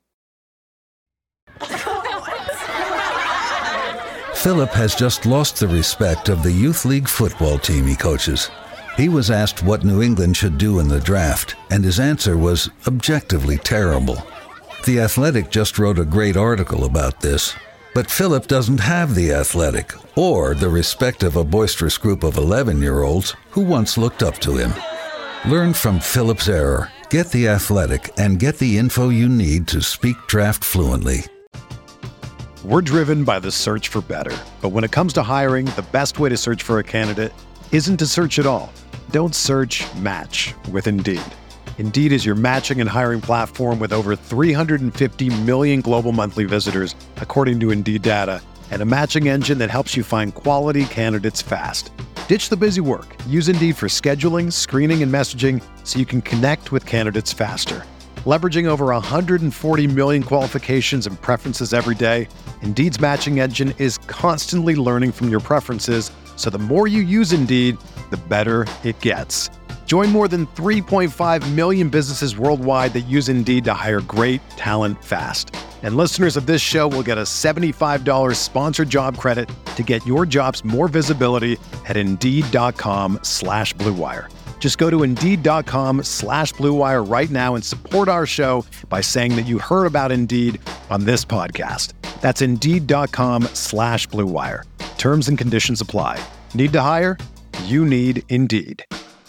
Philip has just lost the respect of the youth league football team he coaches. He was asked what New England should do in the draft, and his answer was objectively terrible. The Athletic just wrote a great article about this, but Philip doesn't have the Athletic or the respect of a boisterous group of eleven-year-olds who once looked up to him. Learn from Philip's error, get the Athletic, and get the info you need to speak draft fluently. We're driven by the search for better. But when it comes to hiring, the best way to search for a candidate isn't to search at all. Don't search, match with Indeed. Indeed is your matching and hiring platform with over three hundred fifty million global monthly visitors, according to Indeed data, and a matching engine that helps you find quality candidates fast. Ditch the busy work. Use Indeed for scheduling, screening, and messaging so you can connect with candidates faster. Leveraging over one hundred forty million qualifications and preferences every day, Indeed's matching engine is constantly learning from your preferences, so the more you use Indeed, the better it gets. Join more than three point five million businesses worldwide that use Indeed to hire great talent fast. And listeners of this show will get a seventy-five dollars sponsored job credit to get your jobs more visibility at Indeed.com slash Blue Wire. Just go to Indeed.com slash Blue Wire right now and support our show by saying that you heard about Indeed on this podcast. That's Indeed.com slash Blue Wire. Terms and conditions apply. Need to hire? You need Indeed.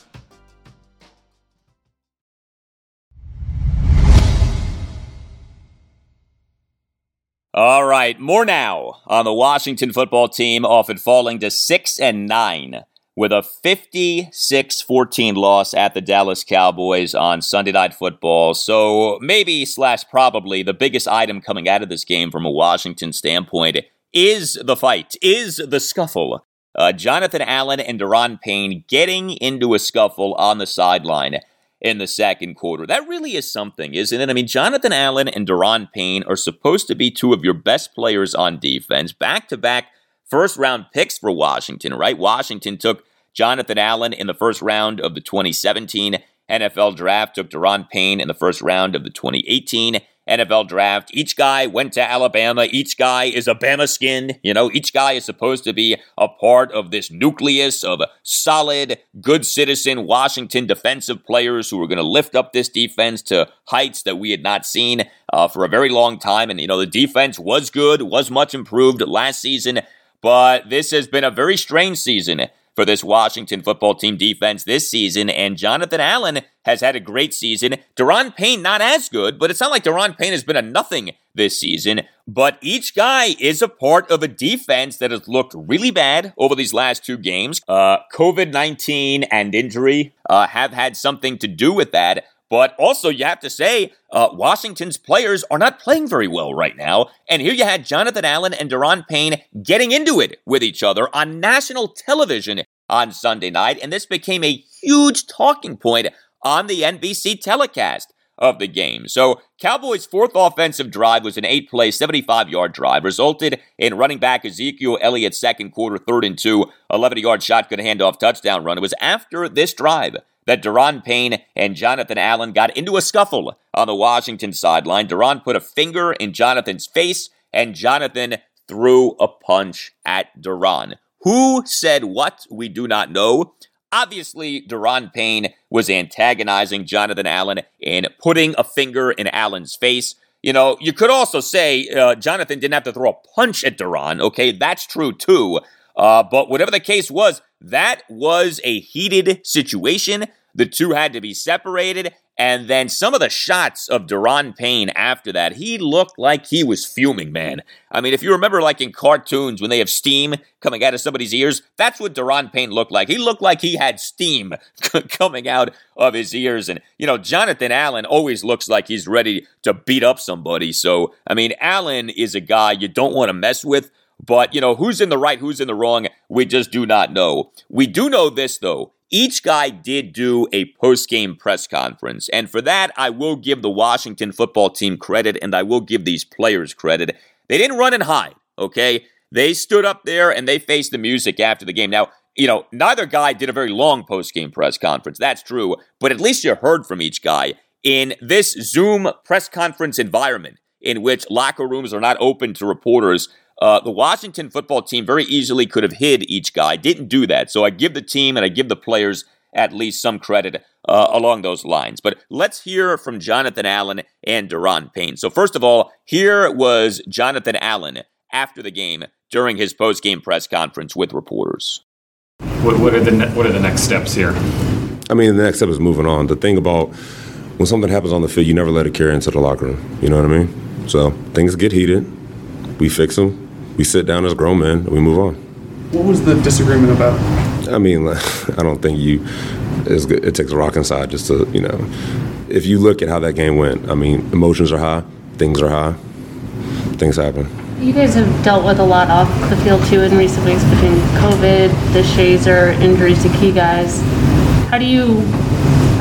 All right, more now on the Washington football team, often falling to six and nine with a fifty-six fourteen loss at the Dallas Cowboys on Sunday Night Football. So maybe slash probably the biggest item coming out of this game from a Washington standpoint is the fight, is the scuffle. Uh, Jonathan Allen and Daron Payne getting into a scuffle on the sideline in the second quarter. That really is something, isn't it? I mean, Jonathan Allen and Daron Payne are supposed to be two of your best players on defense. Back-to-back first-round picks for Washington, right? Washington took Jonathan Allen in the first round of the twenty seventeen N F L Draft, took Daron Payne in the first round of the twenty eighteen N F L Draft. Each guy went to Alabama. Each guy is a Bama skin. You know, each guy is supposed to be a part of this nucleus of solid, good citizen Washington defensive players who are going to lift up this defense to heights that we had not seen uh, for a very long time. And, you know, the defense was good, was much improved last season, but this has been a very strange season for this Washington football team defense this season, and Jonathan Allen has had a great season. Daron Payne not as good, but it's not like Daron Payne has been a nothing this season, but each guy is a part of a defense that has looked really bad over these last two games. Uh, covid nineteen and injury uh, have had something to do with that. But also, you have to say, uh, Washington's players are not playing very well right now. And here you had Jonathan Allen and Daron Payne getting into it with each other on national television on Sunday night. And this became a huge talking point on the N B C telecast of the game. So, Cowboys' fourth offensive drive was an eight-play, seventy-five-yard drive, resulted in running back Ezekiel Elliott's second quarter, third and two, eleven-yard shotgun handoff touchdown run. It was after this drive that Daron Payne and Jonathan Allen got into a scuffle on the Washington sideline. Daron put a finger in Jonathan's face, and Jonathan threw a punch at Daron. Who said what? We do not know. Obviously, Daron Payne was antagonizing Jonathan Allen and putting a finger in Allen's face. You know, you could also say uh, Jonathan didn't have to throw a punch at Daron. Okay, that's true too. Uh, but whatever the case was, that was a heated situation. The two had to be separated. And then some of the shots of Daron Payne after that, he looked like he was fuming, man. I mean, if you remember like in cartoons when they have steam coming out of somebody's ears, that's what Daron Payne looked like. He looked like he had steam coming out of his ears. And, you know, Jonathan Allen always looks like he's ready to beat up somebody. So, I mean, Allen is a guy you don't want to mess with. But, you know, who's in the right, who's in the wrong, we just do not know. We do know this, though. Each guy did do a post-game press conference. And for that, I will give the Washington football team credit, and I will give these players credit. They didn't run and hide, okay? They stood up there, and they faced the music after the game. Now, you know, neither guy did a very long post-game press conference. That's true. But at least you heard from each guy. In this Zoom press conference environment, in which locker rooms are not open to reporters, Uh, the Washington football team very easily could have hid each guy. Didn't do that. So I give the team and I give the players at least some credit uh, along those lines. But let's hear from Jonathan Allen and Daron Payne. So first of all, here was Jonathan Allen after the game during his post-game press conference with reporters. What, what are the ne- what are the next steps here? I mean, the next step is moving on. The thing about when something happens on the field, you never let it carry into the locker room. You know what I mean? So things get heated. We fix them. We sit down as grown men, and we move on. What was the disagreement about? I mean, I don't think you, it's good. It takes a rock inside just to, you know, if you look at how that game went, I mean, emotions are high, things are high, things happen. You guys have dealt with a lot off the field, too, in recent weeks between COVID, the Shazer, injuries to key guys. How do you, or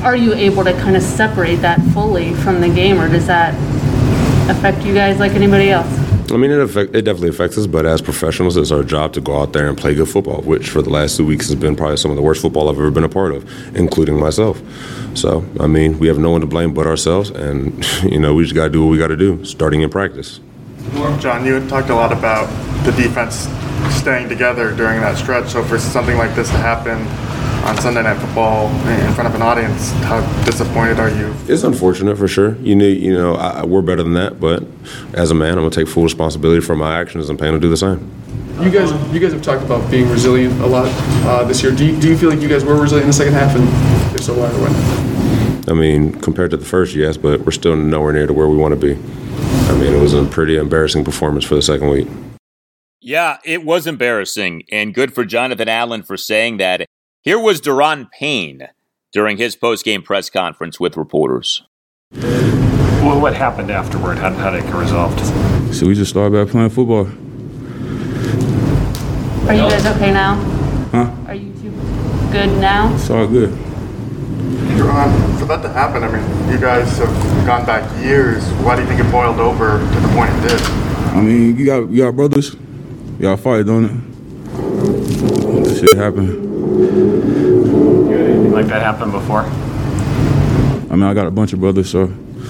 are you able to kind of separate that fully from the game, or does that affect you guys like anybody else? I mean, it affect, it definitely affects us, but as professionals, it's our job to go out there and play good football, which for the last two weeks has been probably some of the worst football I've ever been a part of, including myself. So, I mean, we have no one to blame but ourselves, and, you know, we just got to do what we got to do, starting in practice. John, you had talked a lot about the defense staying together during that stretch, so for something like this to happen on Sunday Night Football in front of an audience, how disappointed are you? It's unfortunate for sure. You need, you know, I, we're better than that, but as a man, I'm gonna take full responsibility for my actions, and Payne will do the same. You guys, you guys have talked about being resilient a lot uh, this year. Do you, do you feel like you guys were resilient in the second half, and if so, why or when? I mean, compared to the first, yes, but we're still nowhere near to where we want to be. I mean, it was a pretty embarrassing performance for the second week. Yeah, it was embarrassing, and good for Jonathan Allen for saying that. Here was Daron Payne during his post-game press conference with reporters. Well, what happened afterward? How, how did it get resolved? So we just started back playing football. Are you guys okay now? Huh? Are you two good now? It's all good. Um, for that to happen, I mean, you guys have gone back years. Why do you think it boiled over to the point it did? I mean, you got you got brothers. Y'all fight, don't it? That shit happened. Anything like that happened before? I mean, I got a bunch of brothers, so. All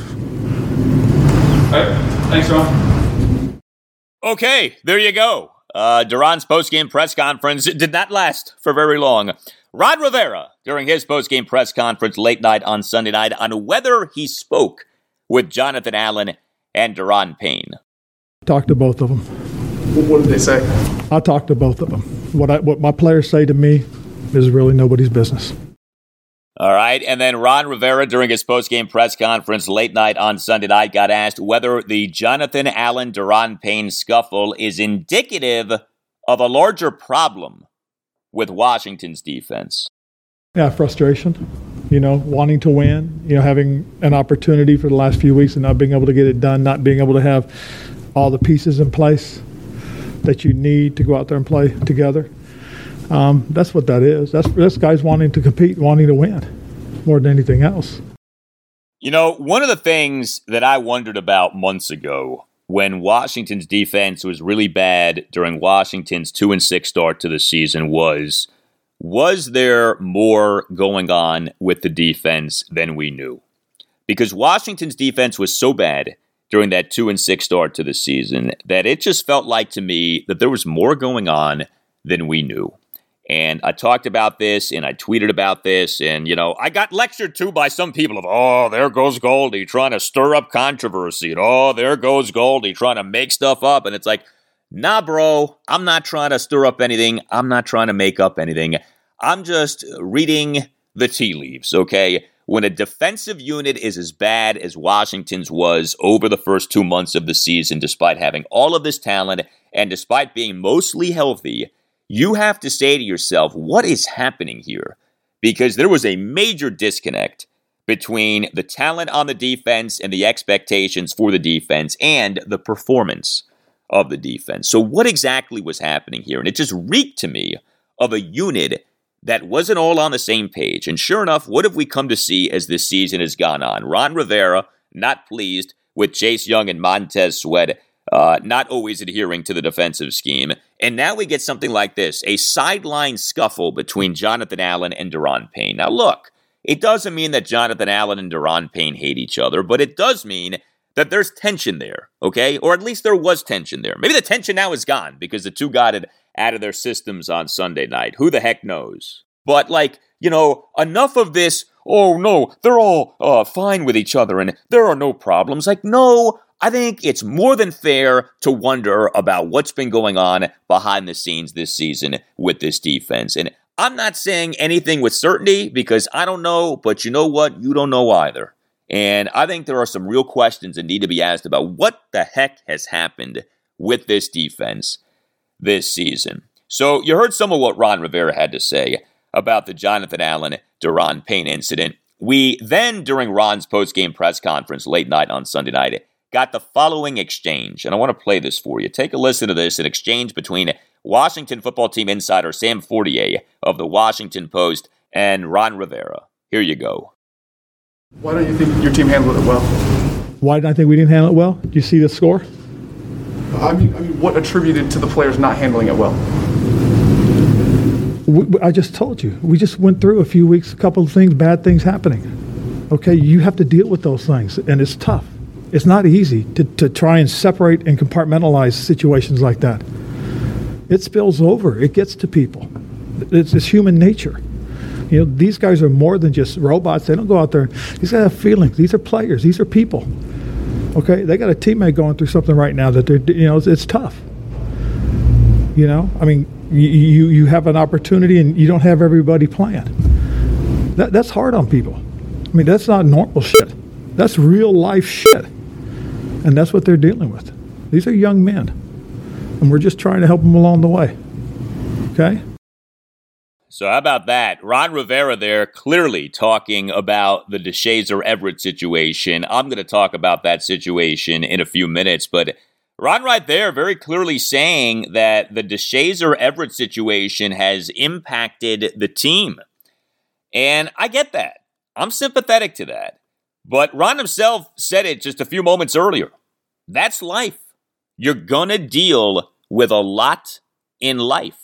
right. Thanks, Ron. Okay, there you go. Uh, Daron's post-game press conference did not last for very long. Ron Rivera, during his post-game press conference late night on Sunday night, on whether he spoke with Jonathan Allen and Daron Payne. Talked to both of them. What did they say? I talked to both of them. What I, what my players say to me is really nobody's business. All right, and then Ron Rivera, during his post-game press conference late night on Sunday night, got asked whether the Jonathan Allen-Daron Payne scuffle is indicative of a larger problem with Washington's defense. Yeah, frustration, you know, wanting to win, you know, having an opportunity for the last few weeks and not being able to get it done, not being able to have all the pieces in place that you need to go out there and play together. Um, that's what that is. That's, that's guys wanting to compete, wanting to win more than anything else. You know, one of the things that I wondered about months ago when Washington's defense was really bad during Washington's two and six start to the season was, was there more going on with the defense than we knew? Because Washington's defense was so bad during that two and six start to the season that it just felt like to me that there was more going on than we knew. And I talked about this and I tweeted about this, and, you know, I got lectured to by some people of, oh, there goes Goldie trying to stir up controversy, and oh, there goes Goldie trying to make stuff up. And it's like, nah, bro, I'm not trying to stir up anything. I'm not trying to make up anything. I'm just reading the tea leaves, okay? When a defensive unit is as bad as Washington's was over the first two months of the season, despite having all of this talent and despite being mostly healthy, you have to say to yourself, what is happening here? Because there was a major disconnect between the talent on the defense and the expectations for the defense and the performance of the defense. So what exactly was happening here? And it just reeked to me of a unit that wasn't all on the same page. And sure enough, what have we come to see as this season has gone on? Ron Rivera, not pleased with Chase Young and Montez Sweat, uh, not always adhering to the defensive scheme. And now we get something like this, a sideline scuffle between Jonathan Allen and Daron Payne. Now look, it doesn't mean that Jonathan Allen and Daron Payne hate each other, but it does mean that there's tension there, okay? Or at least there was tension there. Maybe the tension now is gone because the two got it out of their systems on Sunday night. Who the heck knows? But, like, you know, enough of this, oh, no, they're all uh, fine with each other and there are no problems. Like, no, I think it's more than fair to wonder about what's been going on behind the scenes this season with this defense. And I'm not saying anything with certainty because I don't know, but you know what? You don't know either. And I think there are some real questions that need to be asked about what the heck has happened with this defense this season. So you heard some of what Ron Rivera had to say about the Jonathan Allen, Daron Payne incident. We then, during Ron's post-game press conference late night on Sunday night, got the following exchange. And I want to play this for you. Take a listen to this, an exchange between Washington football team insider Sam Fortier of the Washington Post and Ron Rivera. Here you go. Why don't you think your team handled it well? Why did I think we didn't handle it well? Do you see the score? I mean, I mean, what attributed to the players not handling it well? We, I just told you. We just went through a few weeks, a couple of things, bad things happening. Okay, you have to deal with those things, and it's tough. It's not easy to, to try and separate and compartmentalize situations like that. It spills over. It gets to people. It's, it's human nature. You know, these guys are more than just robots. They don't go out there. These guys have feelings. These are players. These are people. Okay, they got a teammate going through something right now that they're, you know, it's, it's tough. You know, I mean, you, you you have an opportunity and you don't have everybody playing. That that's hard on people. I mean, that's not normal shit. That's real life shit, and that's what they're dealing with. These are young men, and we're just trying to help them along the way. Okay. So how about that? Ron Rivera there clearly talking about the DeShazer Everett situation. I'm going to talk about that situation in a few minutes, but Ron right there very clearly saying that the DeShazer Everett situation has impacted the team. And I get that. I'm sympathetic to that. But Ron himself said it just a few moments earlier. That's life. You're going to deal with a lot in life.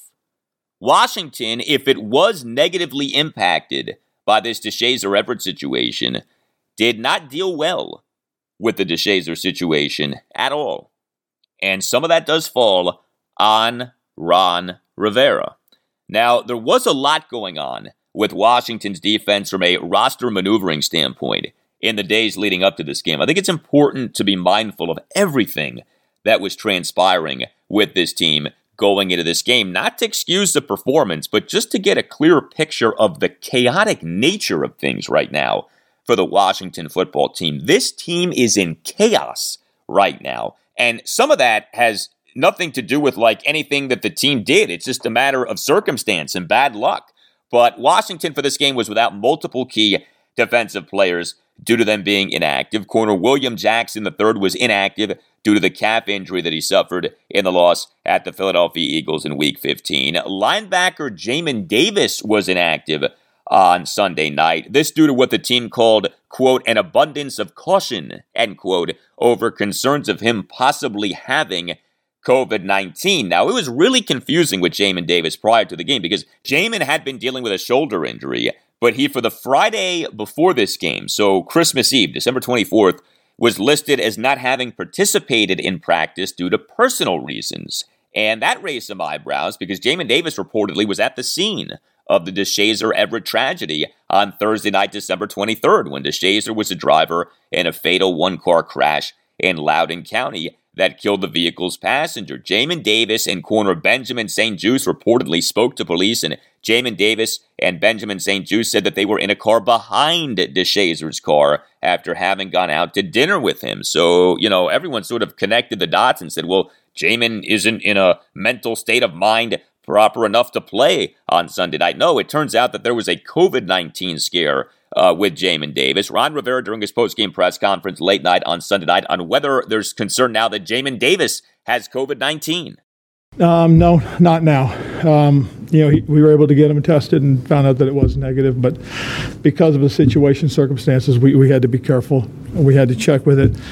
Washington, if it was negatively impacted by this DeShazer Everett situation, did not deal well with the DeShazer situation at all. And some of that does fall on Ron Rivera. Now, there was a lot going on with Washington's defense from a roster maneuvering standpoint in the days leading up to this game. I think it's important to be mindful of everything that was transpiring with this team going into this game, not to excuse the performance, but just to get a clearer picture of the chaotic nature of things right now for the Washington football team. This team is in chaos right now, and some of that has nothing to do with like anything that the team did. It's just a matter of circumstance and bad luck. But Washington for this game was without multiple key defensive players due to them being inactive. Corner William Jackson the third was inactive due to the calf injury that he suffered in the loss at the Philadelphia Eagles in Week fifteen. Linebacker Jamin Davis was inactive on Sunday night. This due to what the team called, quote, an abundance of caution, end quote, over concerns of him possibly having covid nineteen. Now, it was really confusing with Jamin Davis prior to the game because Jamin had been dealing with a shoulder injury, but he, for the Friday before this game, so Christmas Eve, December twenty-fourth, was listed as not having participated in practice due to personal reasons. And that raised some eyebrows because Jamin Davis reportedly was at the scene of the DeShazer Everett tragedy on Thursday night, December twenty-third, when DeShazer was the driver in a fatal one-car crash in Loudoun County that killed the vehicle's passenger. Jamin Davis and corner Benjamin Saint-Juste reportedly spoke to police, and Jamin Davis and Benjamin Saint-Juste said that they were in a car behind DeShazer's car after having gone out to dinner with him. So, you know, everyone sort of connected the dots and said, well, Jamin isn't in a mental state of mind proper enough to play on Sunday night. No, it turns out that there was a covid nineteen scare Uh, with Jamin Davis. Ron Rivera during his post-game press conference late night on Sunday night on whether there's concern now that Jamin Davis has covid nineteen. Um, no, not now. Um, you know, he, we were able to get him tested and found out that it was negative, but because of the situation, circumstances, we, we had to be careful. We had to check with it.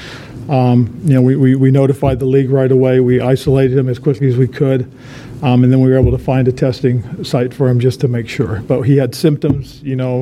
Um, you know, we, we, we notified the league right away. We isolated him as quickly as we could. Um, and then we were able to find a testing site for him just to make sure. But he had symptoms, you know,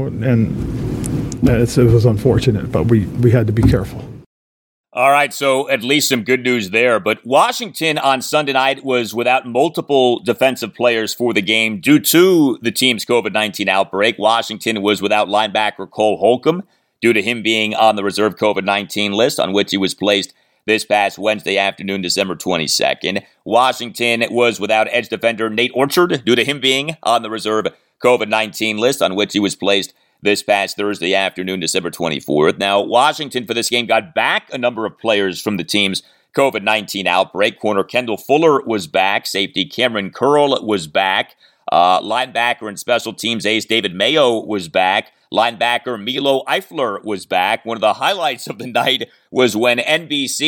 and it's, it was unfortunate, but we, we had to be careful. All right, so at least some good news there. But Washington on Sunday night was without multiple defensive players for the game due to the team's covid nineteen outbreak. Washington was without linebacker Cole Holcomb due to him being on the reserve covid nineteen list on which he was placed this past Wednesday afternoon, December twenty-second. Washington was without edge defender Nate Orchard due to him being on the reserve covid nineteen list on which he was placed this past Thursday afternoon, December twenty-fourth. Now, Washington for this game got back a number of players from the team's covid nineteen outbreak. Corner Kendall Fuller was back. Safety Cameron Curl was back. Uh, linebacker and special teams ace David Mayo was back. Linebacker Milo Eifler was back. One of the highlights of the night was when N B C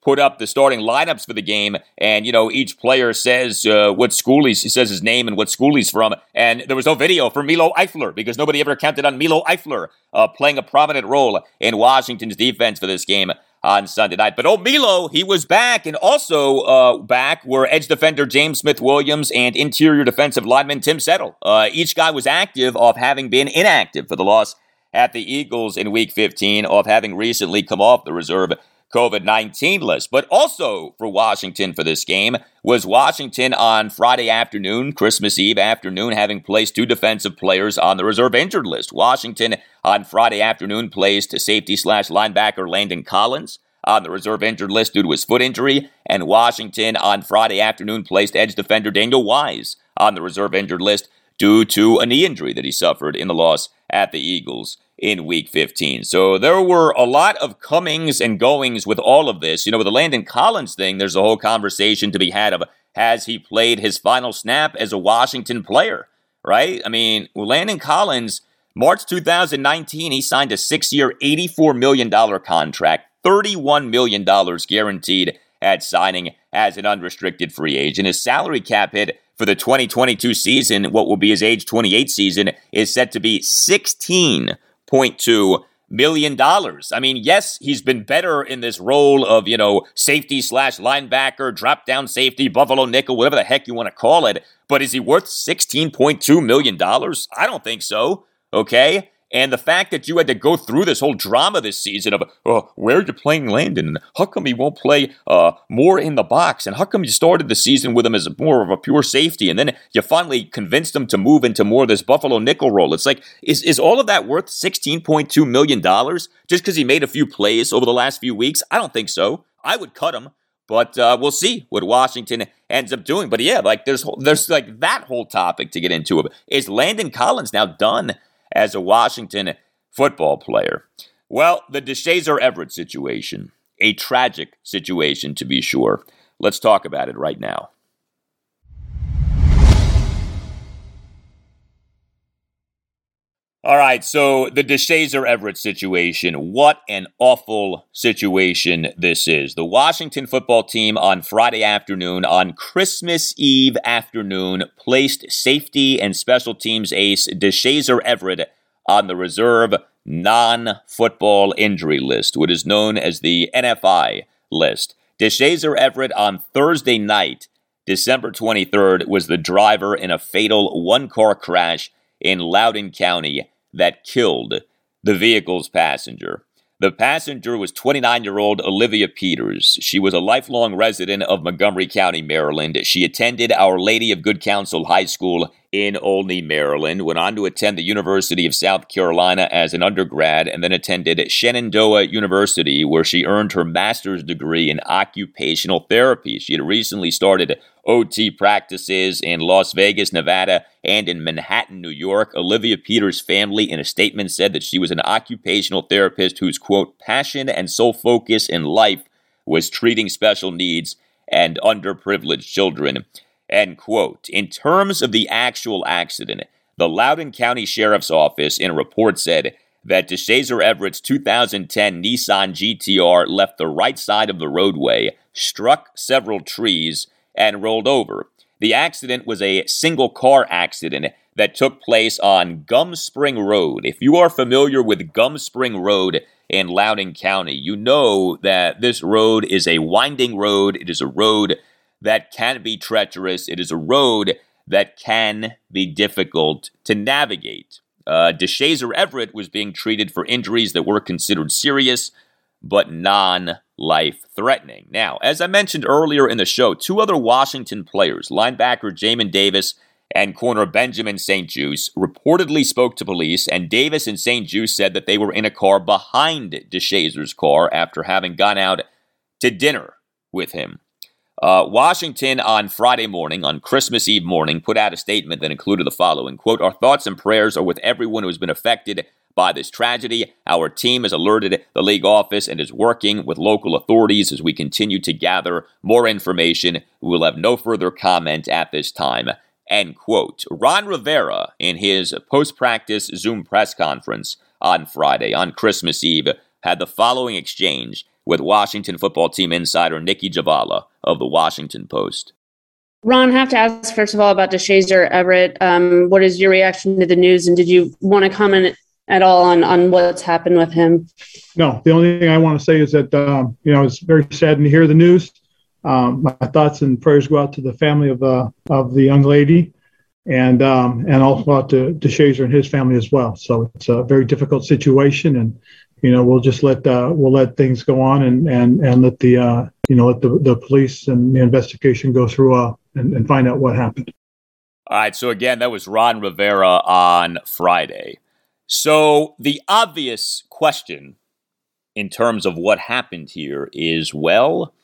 put up the starting lineups for the game, and, you know, each player says uh, what school he's, he says his name and what school he's from, and there was no video for Milo Eifler because nobody ever counted on Milo Eifler uh, playing a prominent role in Washington's defense for this game on Sunday night. But oh, Milo, he was back, and also uh, back were edge defender James Smith-Williams and interior defensive lineman Tim Settle. Uh, each guy was active off having been inactive for the loss at the Eagles in Week fifteen, off having recently come off the reserve covid nineteen list. But also for Washington for this game was Washington on Friday afternoon, Christmas Eve afternoon, having placed two defensive players on the reserve injured list. Washington on Friday afternoon placed safety slash linebacker Landon Collins on the reserve injured list due to his foot injury, and Washington on Friday afternoon placed edge defender Daniel Wise on the reserve injured list due to a knee injury that he suffered in the loss at the Eagles in Week fifteen. So there were a lot of comings and goings with all of this. You know, with the Landon Collins thing, there's a whole conversation to be had of, has he played his final snap as a Washington player, right? I mean, Landon Collins, March two thousand nineteen, he signed a six-year, eighty-four million dollars contract, thirty-one million dollars guaranteed at signing as an unrestricted free agent. His salary cap hit for the twenty twenty-two season, what will be his age twenty-eight season, is set to be sixteen point two million dollars. I mean, yes, he's been better in this role of, you know, safety slash linebacker, drop down safety, Buffalo nickel, whatever the heck you want to call it. But is he worth sixteen point two million dollars? I don't think so. Okay? And the fact that you had to go through this whole drama this season of, oh, where are you playing Landon? And how come he won't play uh, more in the box? And how come you started the season with him as a, more of a pure safety? And then you finally convinced him to move into more of this Buffalo nickel role. It's like, is, is all of that worth sixteen point two million dollars just because he made a few plays over the last few weeks? I don't think so. I would cut him. But uh, we'll see what Washington ends up doing. But yeah, like there's there's like that whole topic to get into. Is Landon Collins now done as a Washington football player? Well, the Deshazor Everett situation, a tragic situation to be sure. Let's talk about it right now. All right, so the Deshazor Everett situation, what an awful situation this is. The Washington football team on Friday afternoon, on Christmas Eve afternoon, placed safety and special teams ace Deshazor Everett on the reserve non-football injury list, what is known as the N F I list. Deshazor Everett on Thursday night, December twenty-third, was the driver in a fatal one-car crash in Loudoun County that killed the vehicle's passenger. The passenger was twenty-nine-year-old Olivia Peters. She was a lifelong resident of Montgomery County, Maryland. She attended Our Lady of Good Counsel High School in Olney, Maryland, went on to attend the University of South Carolina as an undergrad, and then attended Shenandoah University, where she earned her master's degree in occupational therapy. She had recently started O T practices in Las Vegas, Nevada, and in Manhattan, New York. Olivia Peters' family, in a statement, said that she was an occupational therapist whose, quote, passion and sole focus in life was treating special needs and underprivileged children, end quote. In terms of the actual accident, the Loudoun County Sheriff's Office in a report said that Deshazor Everett's two thousand ten Nissan G T R left the right side of the roadway, struck several trees, and rolled over. The accident was a single-car accident that took place on Gum Spring Road. If you are familiar with Gum Spring Road in Loudoun County, you know that this road is a winding road. It is a road that can be treacherous. It is a road that can be difficult to navigate. Uh, Deshazor Everett was being treated for injuries that were considered serious, but non-life-threatening. Now, as I mentioned earlier in the show, two other Washington players, linebacker Jamin Davis and corner Benjamin Saint-Juste, reportedly spoke to police, and Davis and Saint-Juste said that they were in a car behind Deshazor's car after having gone out to dinner with him. Uh, Washington on Friday morning, on Christmas Eve morning, put out a statement that included the following, quote, "Our thoughts and prayers are with everyone who has been affected by this tragedy. Our team has alerted the league office and is working with local authorities as we continue to gather more information. We will have no further comment at this time," end quote. Ron Rivera, in his post-practice Zoom press conference on Friday, on Christmas Eve, had the following exchange with Washington football team insider Nikki Javala of the Washington Post. Ron, I have to ask, first of all, about Deshazor Everett. Um, what is your reaction to the news, and did you want to comment at all on, on what's happened with him? No, the only thing I want to say is that, um, you know, it's very saddened to hear the news. Um, my thoughts and prayers go out to the family of, uh, of the young lady, and um, and also out to Deshazor and his family as well. So it's a very difficult situation, and you know, we'll just let uh, we'll let things go on and and and let the uh, you know let the, the police and the investigation go through uh, and, and find out what happened. All right. So again, that was Ron Rivera on Friday. So the obvious question in terms of what happened here is, well,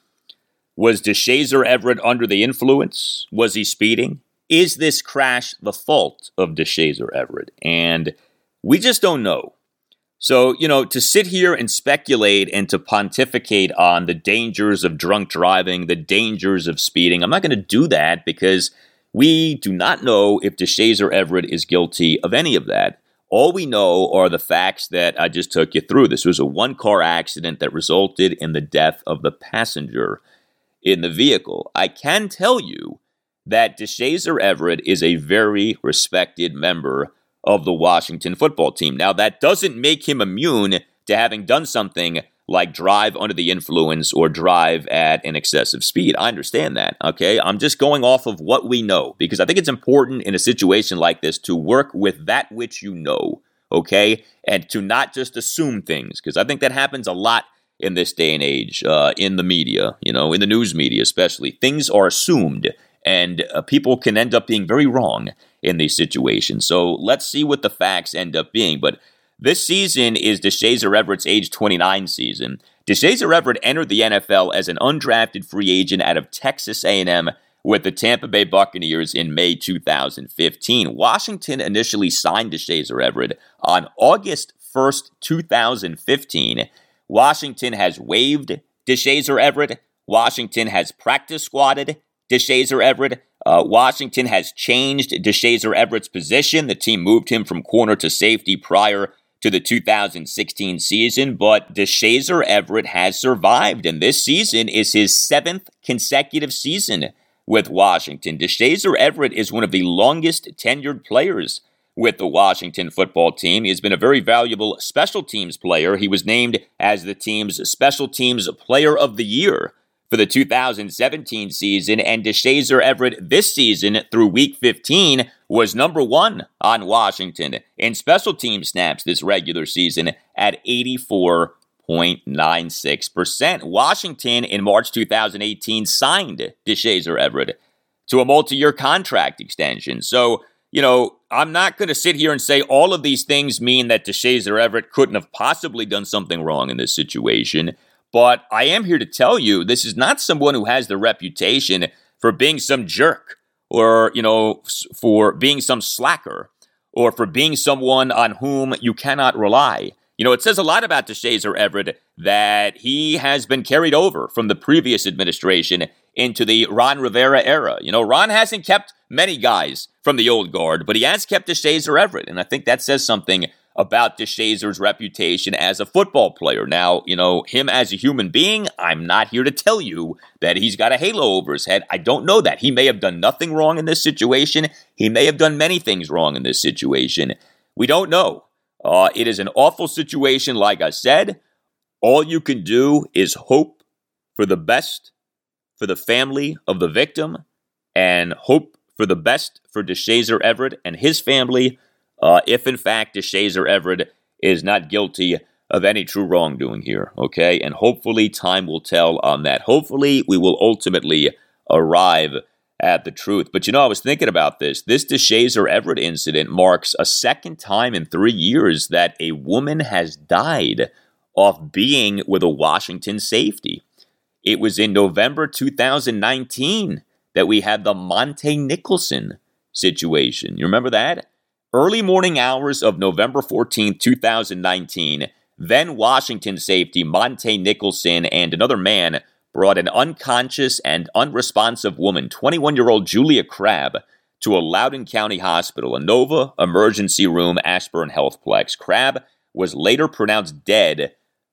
was Deshazor Everett under the influence? Was he speeding? Is this crash the fault of Deshazor Everett? And we just don't know. So, you know, to sit here and speculate and to pontificate on the dangers of drunk driving, the dangers of speeding, I'm not going to do that because we do not know if Deshazor Everett is guilty of any of that. All we know are the facts that I just took you through. This was a one-car accident that resulted in the death of the passenger in the vehicle. I can tell you that Deshazor Everett is a very respected member of the Washington football team. Now, that doesn't make him immune to having done something like drive under the influence or drive at an excessive speed. I understand that, okay? I'm just going off of what we know because I think it's important in a situation like this to work with that which you know, okay? And to not just assume things, because I think that happens a lot in this day and age, uh, in the media, you know, in the news media especially. Things are assumed, and uh, people can end up being very wrong in these situations. So let's see what the facts end up being. But this season is Deshazor Everett's age twenty-nine season. Deshazor Everett entered the N F L as an undrafted free agent out of Texas A and M with the Tampa Bay Buccaneers in May two thousand fifteen. Washington initially signed Deshazor Everett on August first, two thousand fifteen. Washington has waived Deshazor Everett. Washington has practice squatted Deshazor Everett. Uh, Washington has changed Deshazor Everett's position. The team moved him from corner to safety prior to the two thousand sixteen season, but Deshazor Everett has survived, and this season is his seventh consecutive season with Washington. Deshazor Everett is one of the longest tenured players with the Washington football team. He has been a very valuable special teams player. He was named as the team's special teams player of the year for the two thousand seventeen season, and Deshazor Everett this season through week fifteen was number one on Washington in special team snaps this regular season at eighty-four point nine six percent. Washington in March two thousand eighteen signed Deshazor Everett to a multi-year contract extension. So, you know, I'm not going to sit here and say all of these things mean that Deshazor Everett couldn't have possibly done something wrong in this situation. But I am here to tell you, this is not someone who has the reputation for being some jerk or, you know, for being some slacker or for being someone on whom you cannot rely. You know, it says a lot about Deshazor Everett that he has been carried over from the previous administration into the Ron Rivera era. You know, Ron hasn't kept many guys from the old guard, but he has kept Deshazor Everett, and I think that says something about Deshazor's reputation as a football player. Now, you know, him as a human being, I'm not here to tell you that he's got a halo over his head. I don't know that. He may have done nothing wrong in this situation. He may have done many things wrong in this situation. We don't know. Uh, it is an awful situation, like I said. All you can do is hope for the best for the family of the victim and hope for the best for Deshazor Everett and his family, Uh, if, in fact, Deshazor Everett is not guilty of any true wrongdoing here, okay? And hopefully time will tell on that. Hopefully we will ultimately arrive at the truth. But, you know, I was thinking about this. This Deshazor Everett incident marks a second time in three years that a woman has died off being with a Washington safety. It was in November two thousand nineteen that we had the Monte Nicholson situation. You remember that? Early morning hours of November fourteenth, two thousand nineteen, then Washington safety Monte Nicholson and another man brought an unconscious and unresponsive woman, twenty-one-year-old Julia Crabb, to a Loudoun County hospital, a Nova emergency room, Ashburn Healthplex. Crabb was later pronounced dead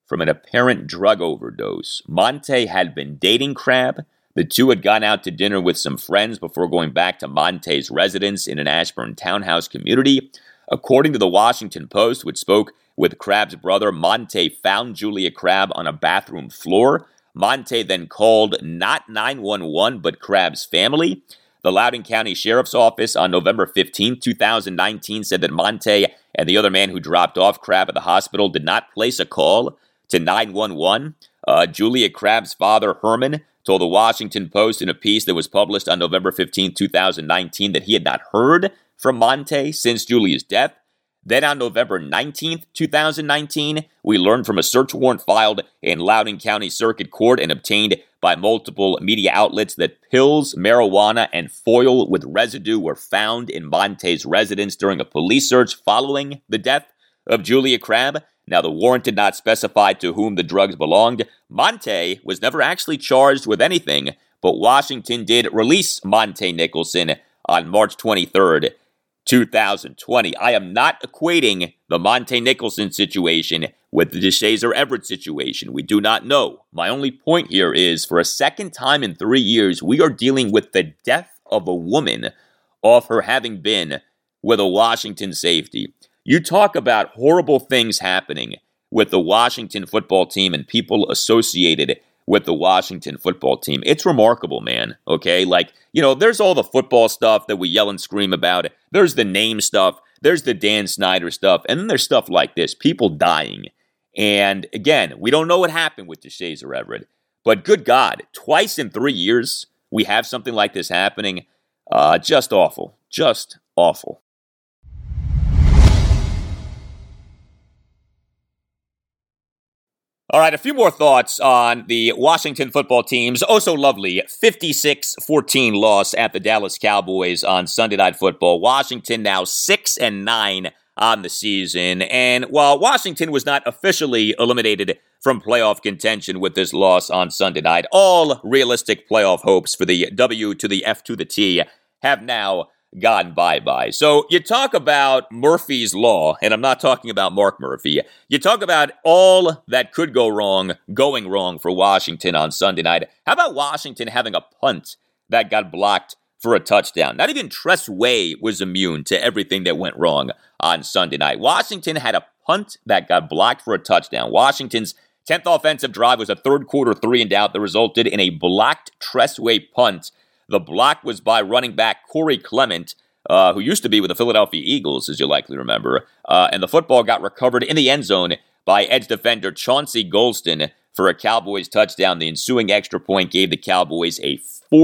from an apparent drug overdose. Monte had been dating Crabb. The two had gone out to dinner with some friends before going back to Monte's residence in an Ashburn townhouse community. According to the Washington Post, which spoke with Crabb's brother, Monte found Julia Crabb on a bathroom floor. Monte then called not nine one one, but Crabb's family. The Loudoun County Sheriff's Office on November fifteenth, twenty nineteen said that Monte and the other man who dropped off Crabb at the hospital did not place a call to nine one one. Uh, Julia Crabb's father, Herman, told the Washington Post in a piece that was published on November fifteenth, twenty nineteen that he had not heard from Monte since Julia's death. Then on November nineteenth, twenty nineteen, we learned from a search warrant filed in Loudoun County Circuit Court and obtained by multiple media outlets that pills, marijuana, and foil with residue were found in Monte's residence during a police search following the death of Julia Crabb. Now, the warrant did not specify to whom the drugs belonged. Monte was never actually charged with anything, but Washington did release Monte Nicholson on March twenty-third, twenty twenty. I am not equating the Monte Nicholson situation with the Deshazor Everett situation. We do not know. My only point here is, for a second time in three years, we are dealing with the death of a woman off her having been with a Washington safety. You talk about horrible things happening with the Washington football team and people associated with the Washington football team. It's remarkable, man, okay? Like, you know, there's all the football stuff that we yell and scream about. There's the name stuff. There's the Dan Snyder stuff. And then there's stuff like this, people dying. And again, we don't know what happened with Deshazor Everett. But good God, twice in three years, we have something like this happening. Uh, just awful. Just awful. All right, a few more thoughts on the Washington football team's oh so lovely fifty-six fourteen loss at the Dallas Cowboys on Sunday Night Football. Washington now six and nine on the season, and while Washington was not officially eliminated from playoff contention with this loss on Sunday night, all realistic playoff hopes for the W to the F to the T have now gone bye-bye. So you talk about Murphy's Law, and I'm not talking about Mark Murphy. You talk about all that could go wrong, going wrong for Washington on Sunday night. How about Washington having a punt that got blocked for a touchdown? Not even Tress Way was immune to everything that went wrong on Sunday night. Washington had a punt that got blocked for a touchdown. Washington's tenth offensive drive was a third quarter three and out that resulted in a blocked Tress Way punt. The block was by running back Corey Clement, uh, who used to be with the Philadelphia Eagles, as you likely remember. Uh, and the football got recovered in the end zone by edge defender Chauncey Golston for a Cowboys touchdown. The ensuing extra point gave the Cowboys a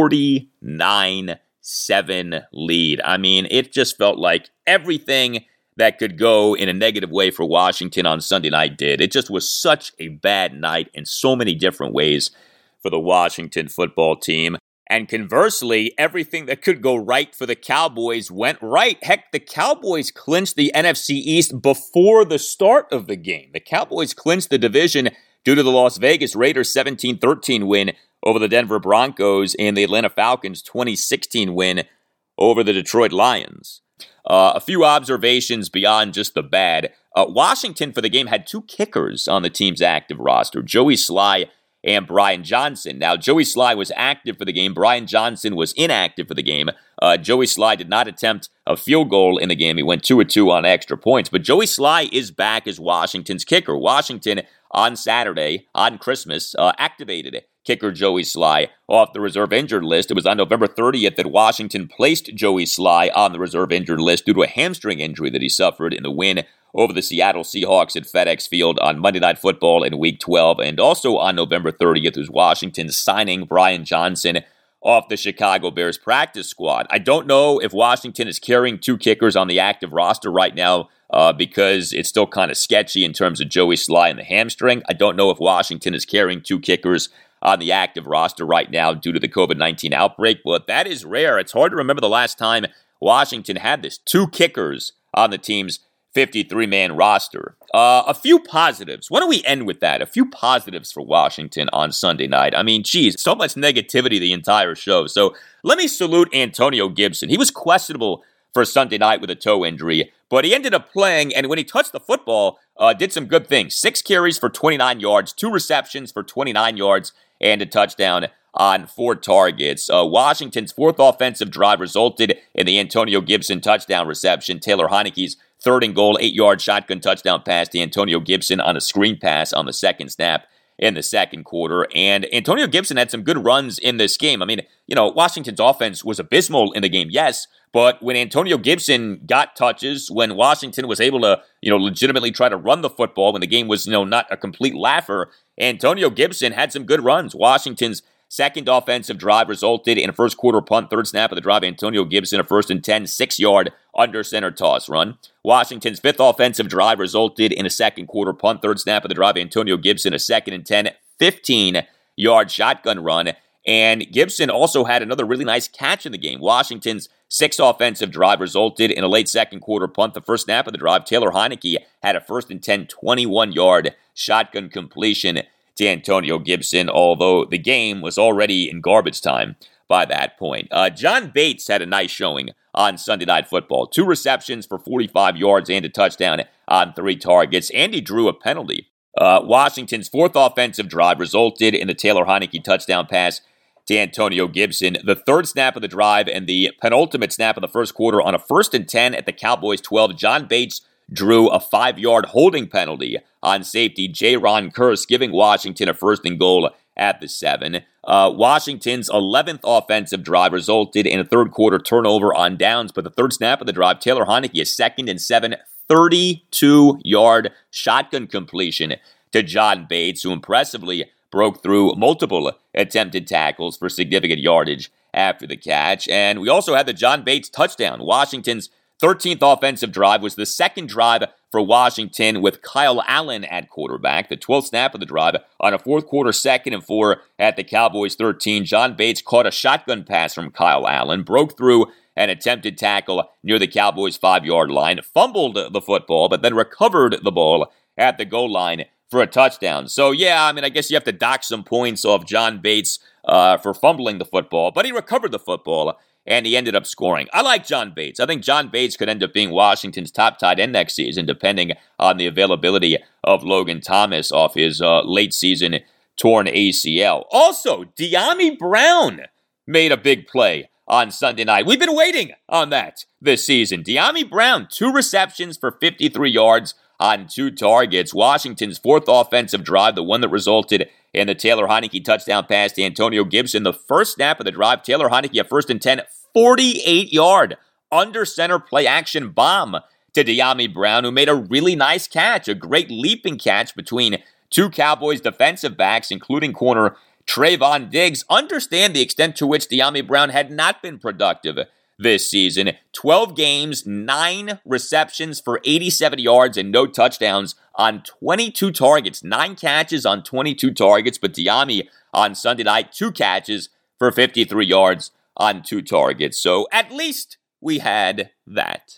forty-nine seven lead. I mean, it just felt like everything that could go in a negative way for Washington on Sunday night did. It just was such a bad night in so many different ways for the Washington football team. And conversely, everything that could go right for the Cowboys went right. Heck, the Cowboys clinched the N F C East before the start of the game. The Cowboys clinched the division due to the Las Vegas Raiders' seventeen thirteen win over the Denver Broncos and the Atlanta Falcons' twenty sixteen win over the Detroit Lions. Uh, a few observations beyond just the bad. Uh, Washington, for the game, had two kickers on the team's active roster, Joey Sly and Brian Johnson. Now, Joey Sly was active for the game. Brian Johnson was inactive for the game. Uh, Joey Sly did not attempt a field goal in the game. He went two of two on extra points. But Joey Sly is back as Washington's kicker. Washington, on Saturday, on Christmas, uh, activated kicker Joey Sly off the reserve injured list. It was on November thirtieth that Washington placed Joey Sly on the reserve injured list due to a hamstring injury that he suffered in the win over the Seattle Seahawks at FedEx Field on Monday Night Football in Week twelve. And also on November thirtieth was Washington signing Brian Johnson off the Chicago Bears practice squad. I don't know if Washington is carrying two kickers on the active roster right now uh, because it's still kind of sketchy in terms of Joey Sly and the hamstring. I don't know if Washington is carrying two kickers on the active roster right now due to the covid nineteen outbreak, but that is rare. It's hard to remember the last time Washington had this. Two kickers on the team's fifty-three man roster. Uh, a few positives. Why don't we end with that? A few positives for Washington on Sunday night. I mean, geez, so much negativity the entire show. So let me salute Antonio Gibson. He was questionable for Sunday night with a toe injury, but he ended up playing, and when he touched the football, uh, did some good things. Six carries for twenty-nine yards, two receptions for twenty-nine yards, and a touchdown on four targets. Uh, Washington's fourth offensive drive resulted in the Antonio Gibson touchdown reception. Taylor Heinicke's third and goal, eight-yard shotgun touchdown pass to Antonio Gibson on a screen pass on the second snap in the second quarter. And Antonio Gibson had some good runs in this game. I mean, you know, Washington's offense was abysmal in the game, yes, but when Antonio Gibson got touches, when Washington was able to, you know, legitimately try to run the football, when the game was, you know, not a complete laugher, Antonio Gibson had some good runs. Washington's second offensive drive resulted in a first quarter punt, third snap of the drive. Antonio Gibson, a first and ten, six-yard under center toss run. Washington's fifth offensive drive resulted in a second quarter punt, third snap of the drive. Antonio Gibson, a second and ten, fifteen-yard shotgun run. And Gibson also had another really nice catch in the game. Washington's sixth offensive drive resulted in a late second quarter punt, the first snap of the drive. Taylor Heinicke had a first and ten, twenty-one-yard shotgun completion to Antonio Gibson, although the game was already in garbage time by that point. Uh, John Bates had a nice showing on Sunday Night Football. Two receptions for forty-five yards and a touchdown on three targets, and he drew a penalty. Uh, Washington's fourth offensive drive resulted in the Taylor Heinicke touchdown pass to Antonio Gibson. The third snap of the drive and the penultimate snap of the first quarter on a first and ten at the Cowboys twelve. John Bates drew a five-yard holding penalty on safety Jaron Kearse, giving Washington a first and goal at the seven. Uh, Washington's eleventh offensive drive resulted in a third-quarter turnover on downs, but the third snap of the drive, Taylor Heinicke, a second and seven, thirty-two-yard shotgun completion to John Bates, who impressively broke through multiple attempted tackles for significant yardage after the catch. And we also had the John Bates touchdown. Washington's thirteenth offensive drive was the second drive for Washington with Kyle Allen at quarterback. The twelfth snap of the drive on a fourth quarter second and four at the Cowboys thirteen. John Bates caught a shotgun pass from Kyle Allen, broke through an attempted tackle near the Cowboys five-yard line, fumbled the football, but then recovered the ball at the goal line for a touchdown. So, yeah, I mean, I guess you have to dock some points off John Bates uh, for fumbling the football, but he recovered the football, and he ended up scoring. I like John Bates. I think John Bates could end up being Washington's top tight end next season, depending on the availability of Logan Thomas off his uh, late season torn A C L. Also, Dyami Brown made a big play on Sunday night. We've been waiting on that this season. Dyami Brown, two receptions for fifty-three yards on two targets. Washington's fourth offensive drive, the one that resulted in the Taylor Heinicke touchdown pass to Antonio Gibson. The first snap of the drive, Taylor Heinicke at first and ten, forty-eight-yard under center play action bomb to Dyami Brown, who made a really nice catch, a great leaping catch between two Cowboys defensive backs, including corner Trayvon Diggs. Understand the extent to which Dyami Brown had not been productive this season. twelve games, nine receptions for eighty-seven yards and no touchdowns on twenty-two targets. Nine catches on twenty-two targets, but Dyami on Sunday night, two catches for fifty-three yards on two targets. So at least we had that.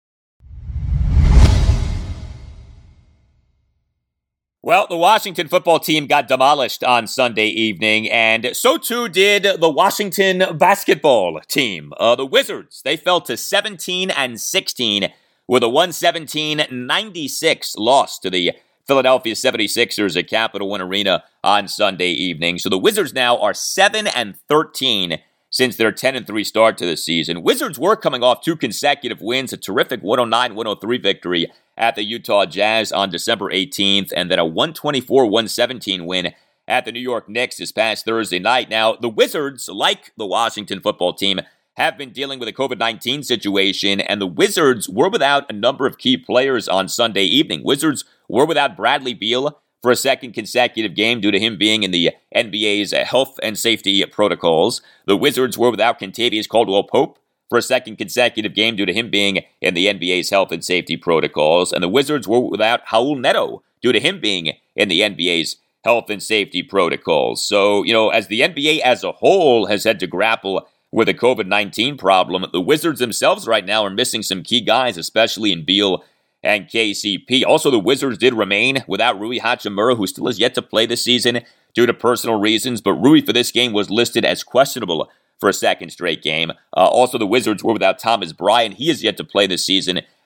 Well, the Washington football team got demolished on Sunday evening, and so too did the Washington basketball team. Uh, the Wizards, they fell to seventeen and sixteen with a one seventeen ninety-six loss to the Philadelphia seventy-sixers at Capital One Arena on Sunday evening. So the Wizards now are seven and thirteen since their ten and three start to the season. Wizards were coming off two consecutive wins, a terrific one oh nine one oh three victory at the Utah Jazz on December eighteenth, and then a one twenty-four one seventeen win at the New York Knicks this past Thursday night. Now, the Wizards, like the Washington football team, have been dealing with a covid nineteen situation, and the Wizards were without a number of key players on Sunday evening. Wizards were without Bradley Beal for a second consecutive game due to him being in the N B A's health and safety protocols. The Wizards were without Kentavious Caldwell-Pope for a second consecutive game due to him being in the N B A's health and safety protocols. And the Wizards were without Raul Neto due to him being in the N B A's health and safety protocols. So, you know, as the N B A as a whole has had to grapple with a covid nineteen problem, the Wizards themselves right now are missing some key guys, especially in Beal and K C P. Also, the Wizards did remain without Rui Hachimura, who still has yet to play this season due to personal reasons, but Rui for this game was listed as questionable for a second straight game. Uh, also, the Wizards were without Thomas Bryant. He is yet to play this season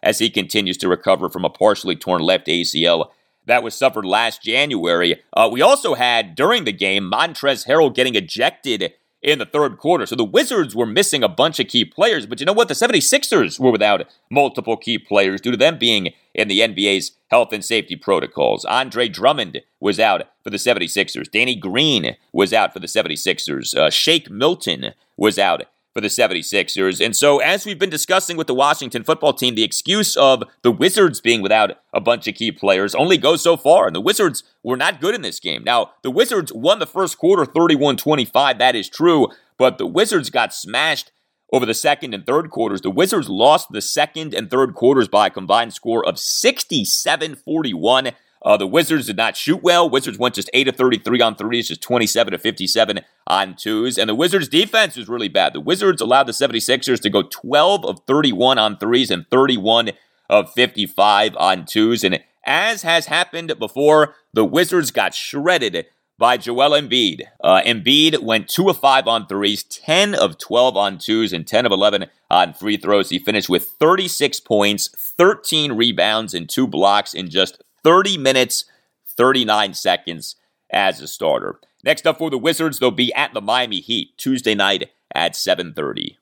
as he continues to recover from a partially torn left A C L that was suffered last January. Uh, we also had, during the game, Montrezl Harrell getting ejected in the third quarter. So the Wizards were missing a bunch of key players, but you know what? The seventy-sixers were without multiple key players due to them being in the N B A's health and safety protocols. Andre Drummond was out for the seventy-sixers. Danny Green was out for the seventy-sixers. Uh, Shake Milton was out for the seventy-sixers. And so, as we've been discussing with the Washington football team, the excuse of the Wizards being without a bunch of key players only goes so far. And the Wizards were not good in this game. Now, the Wizards won the first quarter thirty-one twenty-five. That is true. But the Wizards got smashed over the second and third quarters. The Wizards lost the second and third quarters by a combined score of sixty-seven forty-one. Uh, the Wizards did not shoot well. Wizards went just eight of thirty-three on threes, just twenty-seven to fifty-seven on twos. And the Wizards' defense was really bad. The Wizards allowed the seventy-sixers to go twelve of thirty-one on threes and thirty-one of fifty-five on twos. And as has happened before, the Wizards got shredded by Joel Embiid. Uh, Embiid went two of five on threes, ten of twelve on twos, and ten of eleven on free throws. He finished with thirty-six points, thirteen rebounds, and two blocks in just thirty minutes, thirty-nine seconds as a starter. Next up for the Wizards, they'll be at the Miami Heat Tuesday night at seven thirty.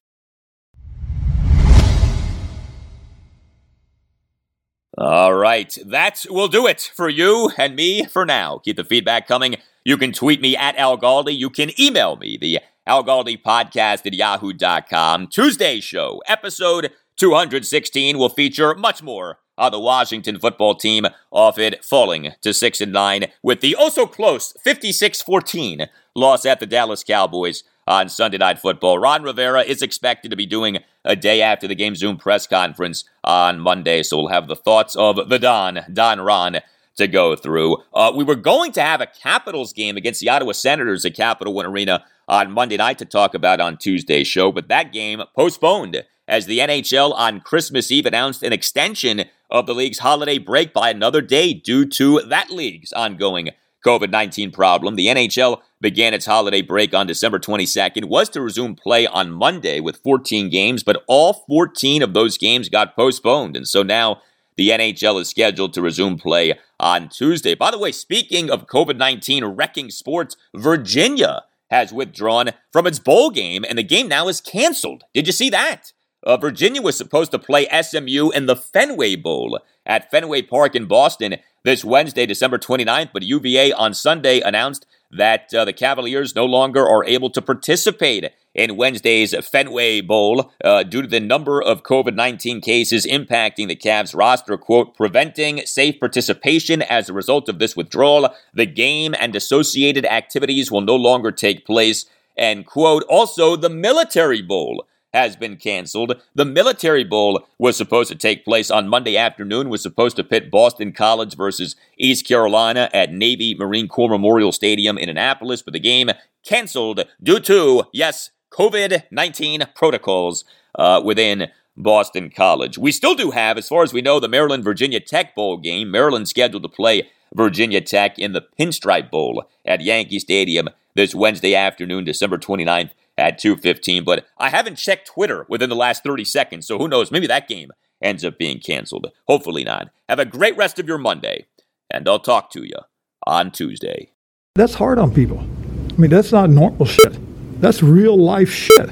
All right, that will do it for you and me for now. Keep the feedback coming. You can tweet me at Al Galdi. You can email me, the Al Galdi podcast at yahoo dot com. Tuesday's show, episode two hundred sixteen, will feature much more on the Washington football team, off it falling to six and nine with the oh-so-close fifty-six fourteen loss at the Dallas Cowboys on Sunday Night Football. Ron Rivera is expected to be doing a day after the game Zoom press conference on Monday, so we'll have the thoughts of the Don, Don Ron, to go through. Uh, we were going to have a Capitals game against the Ottawa Senators at Capital One Arena on Monday night to talk about on Tuesday's show, but that game postponed as the N H L on Christmas Eve announced an extension of the league's holiday break by another day due to that league's ongoing covid nineteen problem. The N H L began its holiday break on December twenty-second, was to resume play on Monday with fourteen games, but all fourteen of those games got postponed, and so now the N H L is scheduled to resume play on Tuesday. By the way, speaking of covid nineteen wrecking sports, Virginia has withdrawn from its bowl game, and the game now is canceled. Did you see that? Uh, Virginia was supposed to play S M U in the Fenway Bowl at Fenway Park in Boston this Wednesday, December twenty-ninth, but U V A on Sunday announced that uh, the Cavaliers no longer are able to participate in Wednesday's Fenway Bowl uh, due to the number of covid nineteen cases impacting the Cavs roster, quote, preventing safe participation as a result of this withdrawal. The game and associated activities will no longer take place, end quote. Also, the Military Bowl has been canceled. The Military Bowl was supposed to take place on Monday afternoon, was supposed to pit Boston College versus East Carolina at Navy Marine Corps Memorial Stadium in Annapolis, but the game canceled due to, yes, covid nineteen protocols uh, within Boston College. We still do have, as far as we know, the Maryland-Virginia Tech Bowl game. Maryland scheduled to play Virginia Tech in the Pinstripe Bowl at Yankee Stadium this Wednesday afternoon, December twenty-ninth, at two fifteen, but I haven't checked Twitter within the last thirty seconds, so who knows, maybe that game ends up being canceled. Hopefully not. Have a great rest of your Monday, and I'll talk to you on Tuesday. That's hard on people. I mean, that's not normal shit. That's real life shit,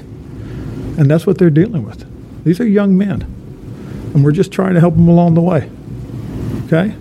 and that's what they're dealing with. These are young men, and we're just trying to help them along the way, okay?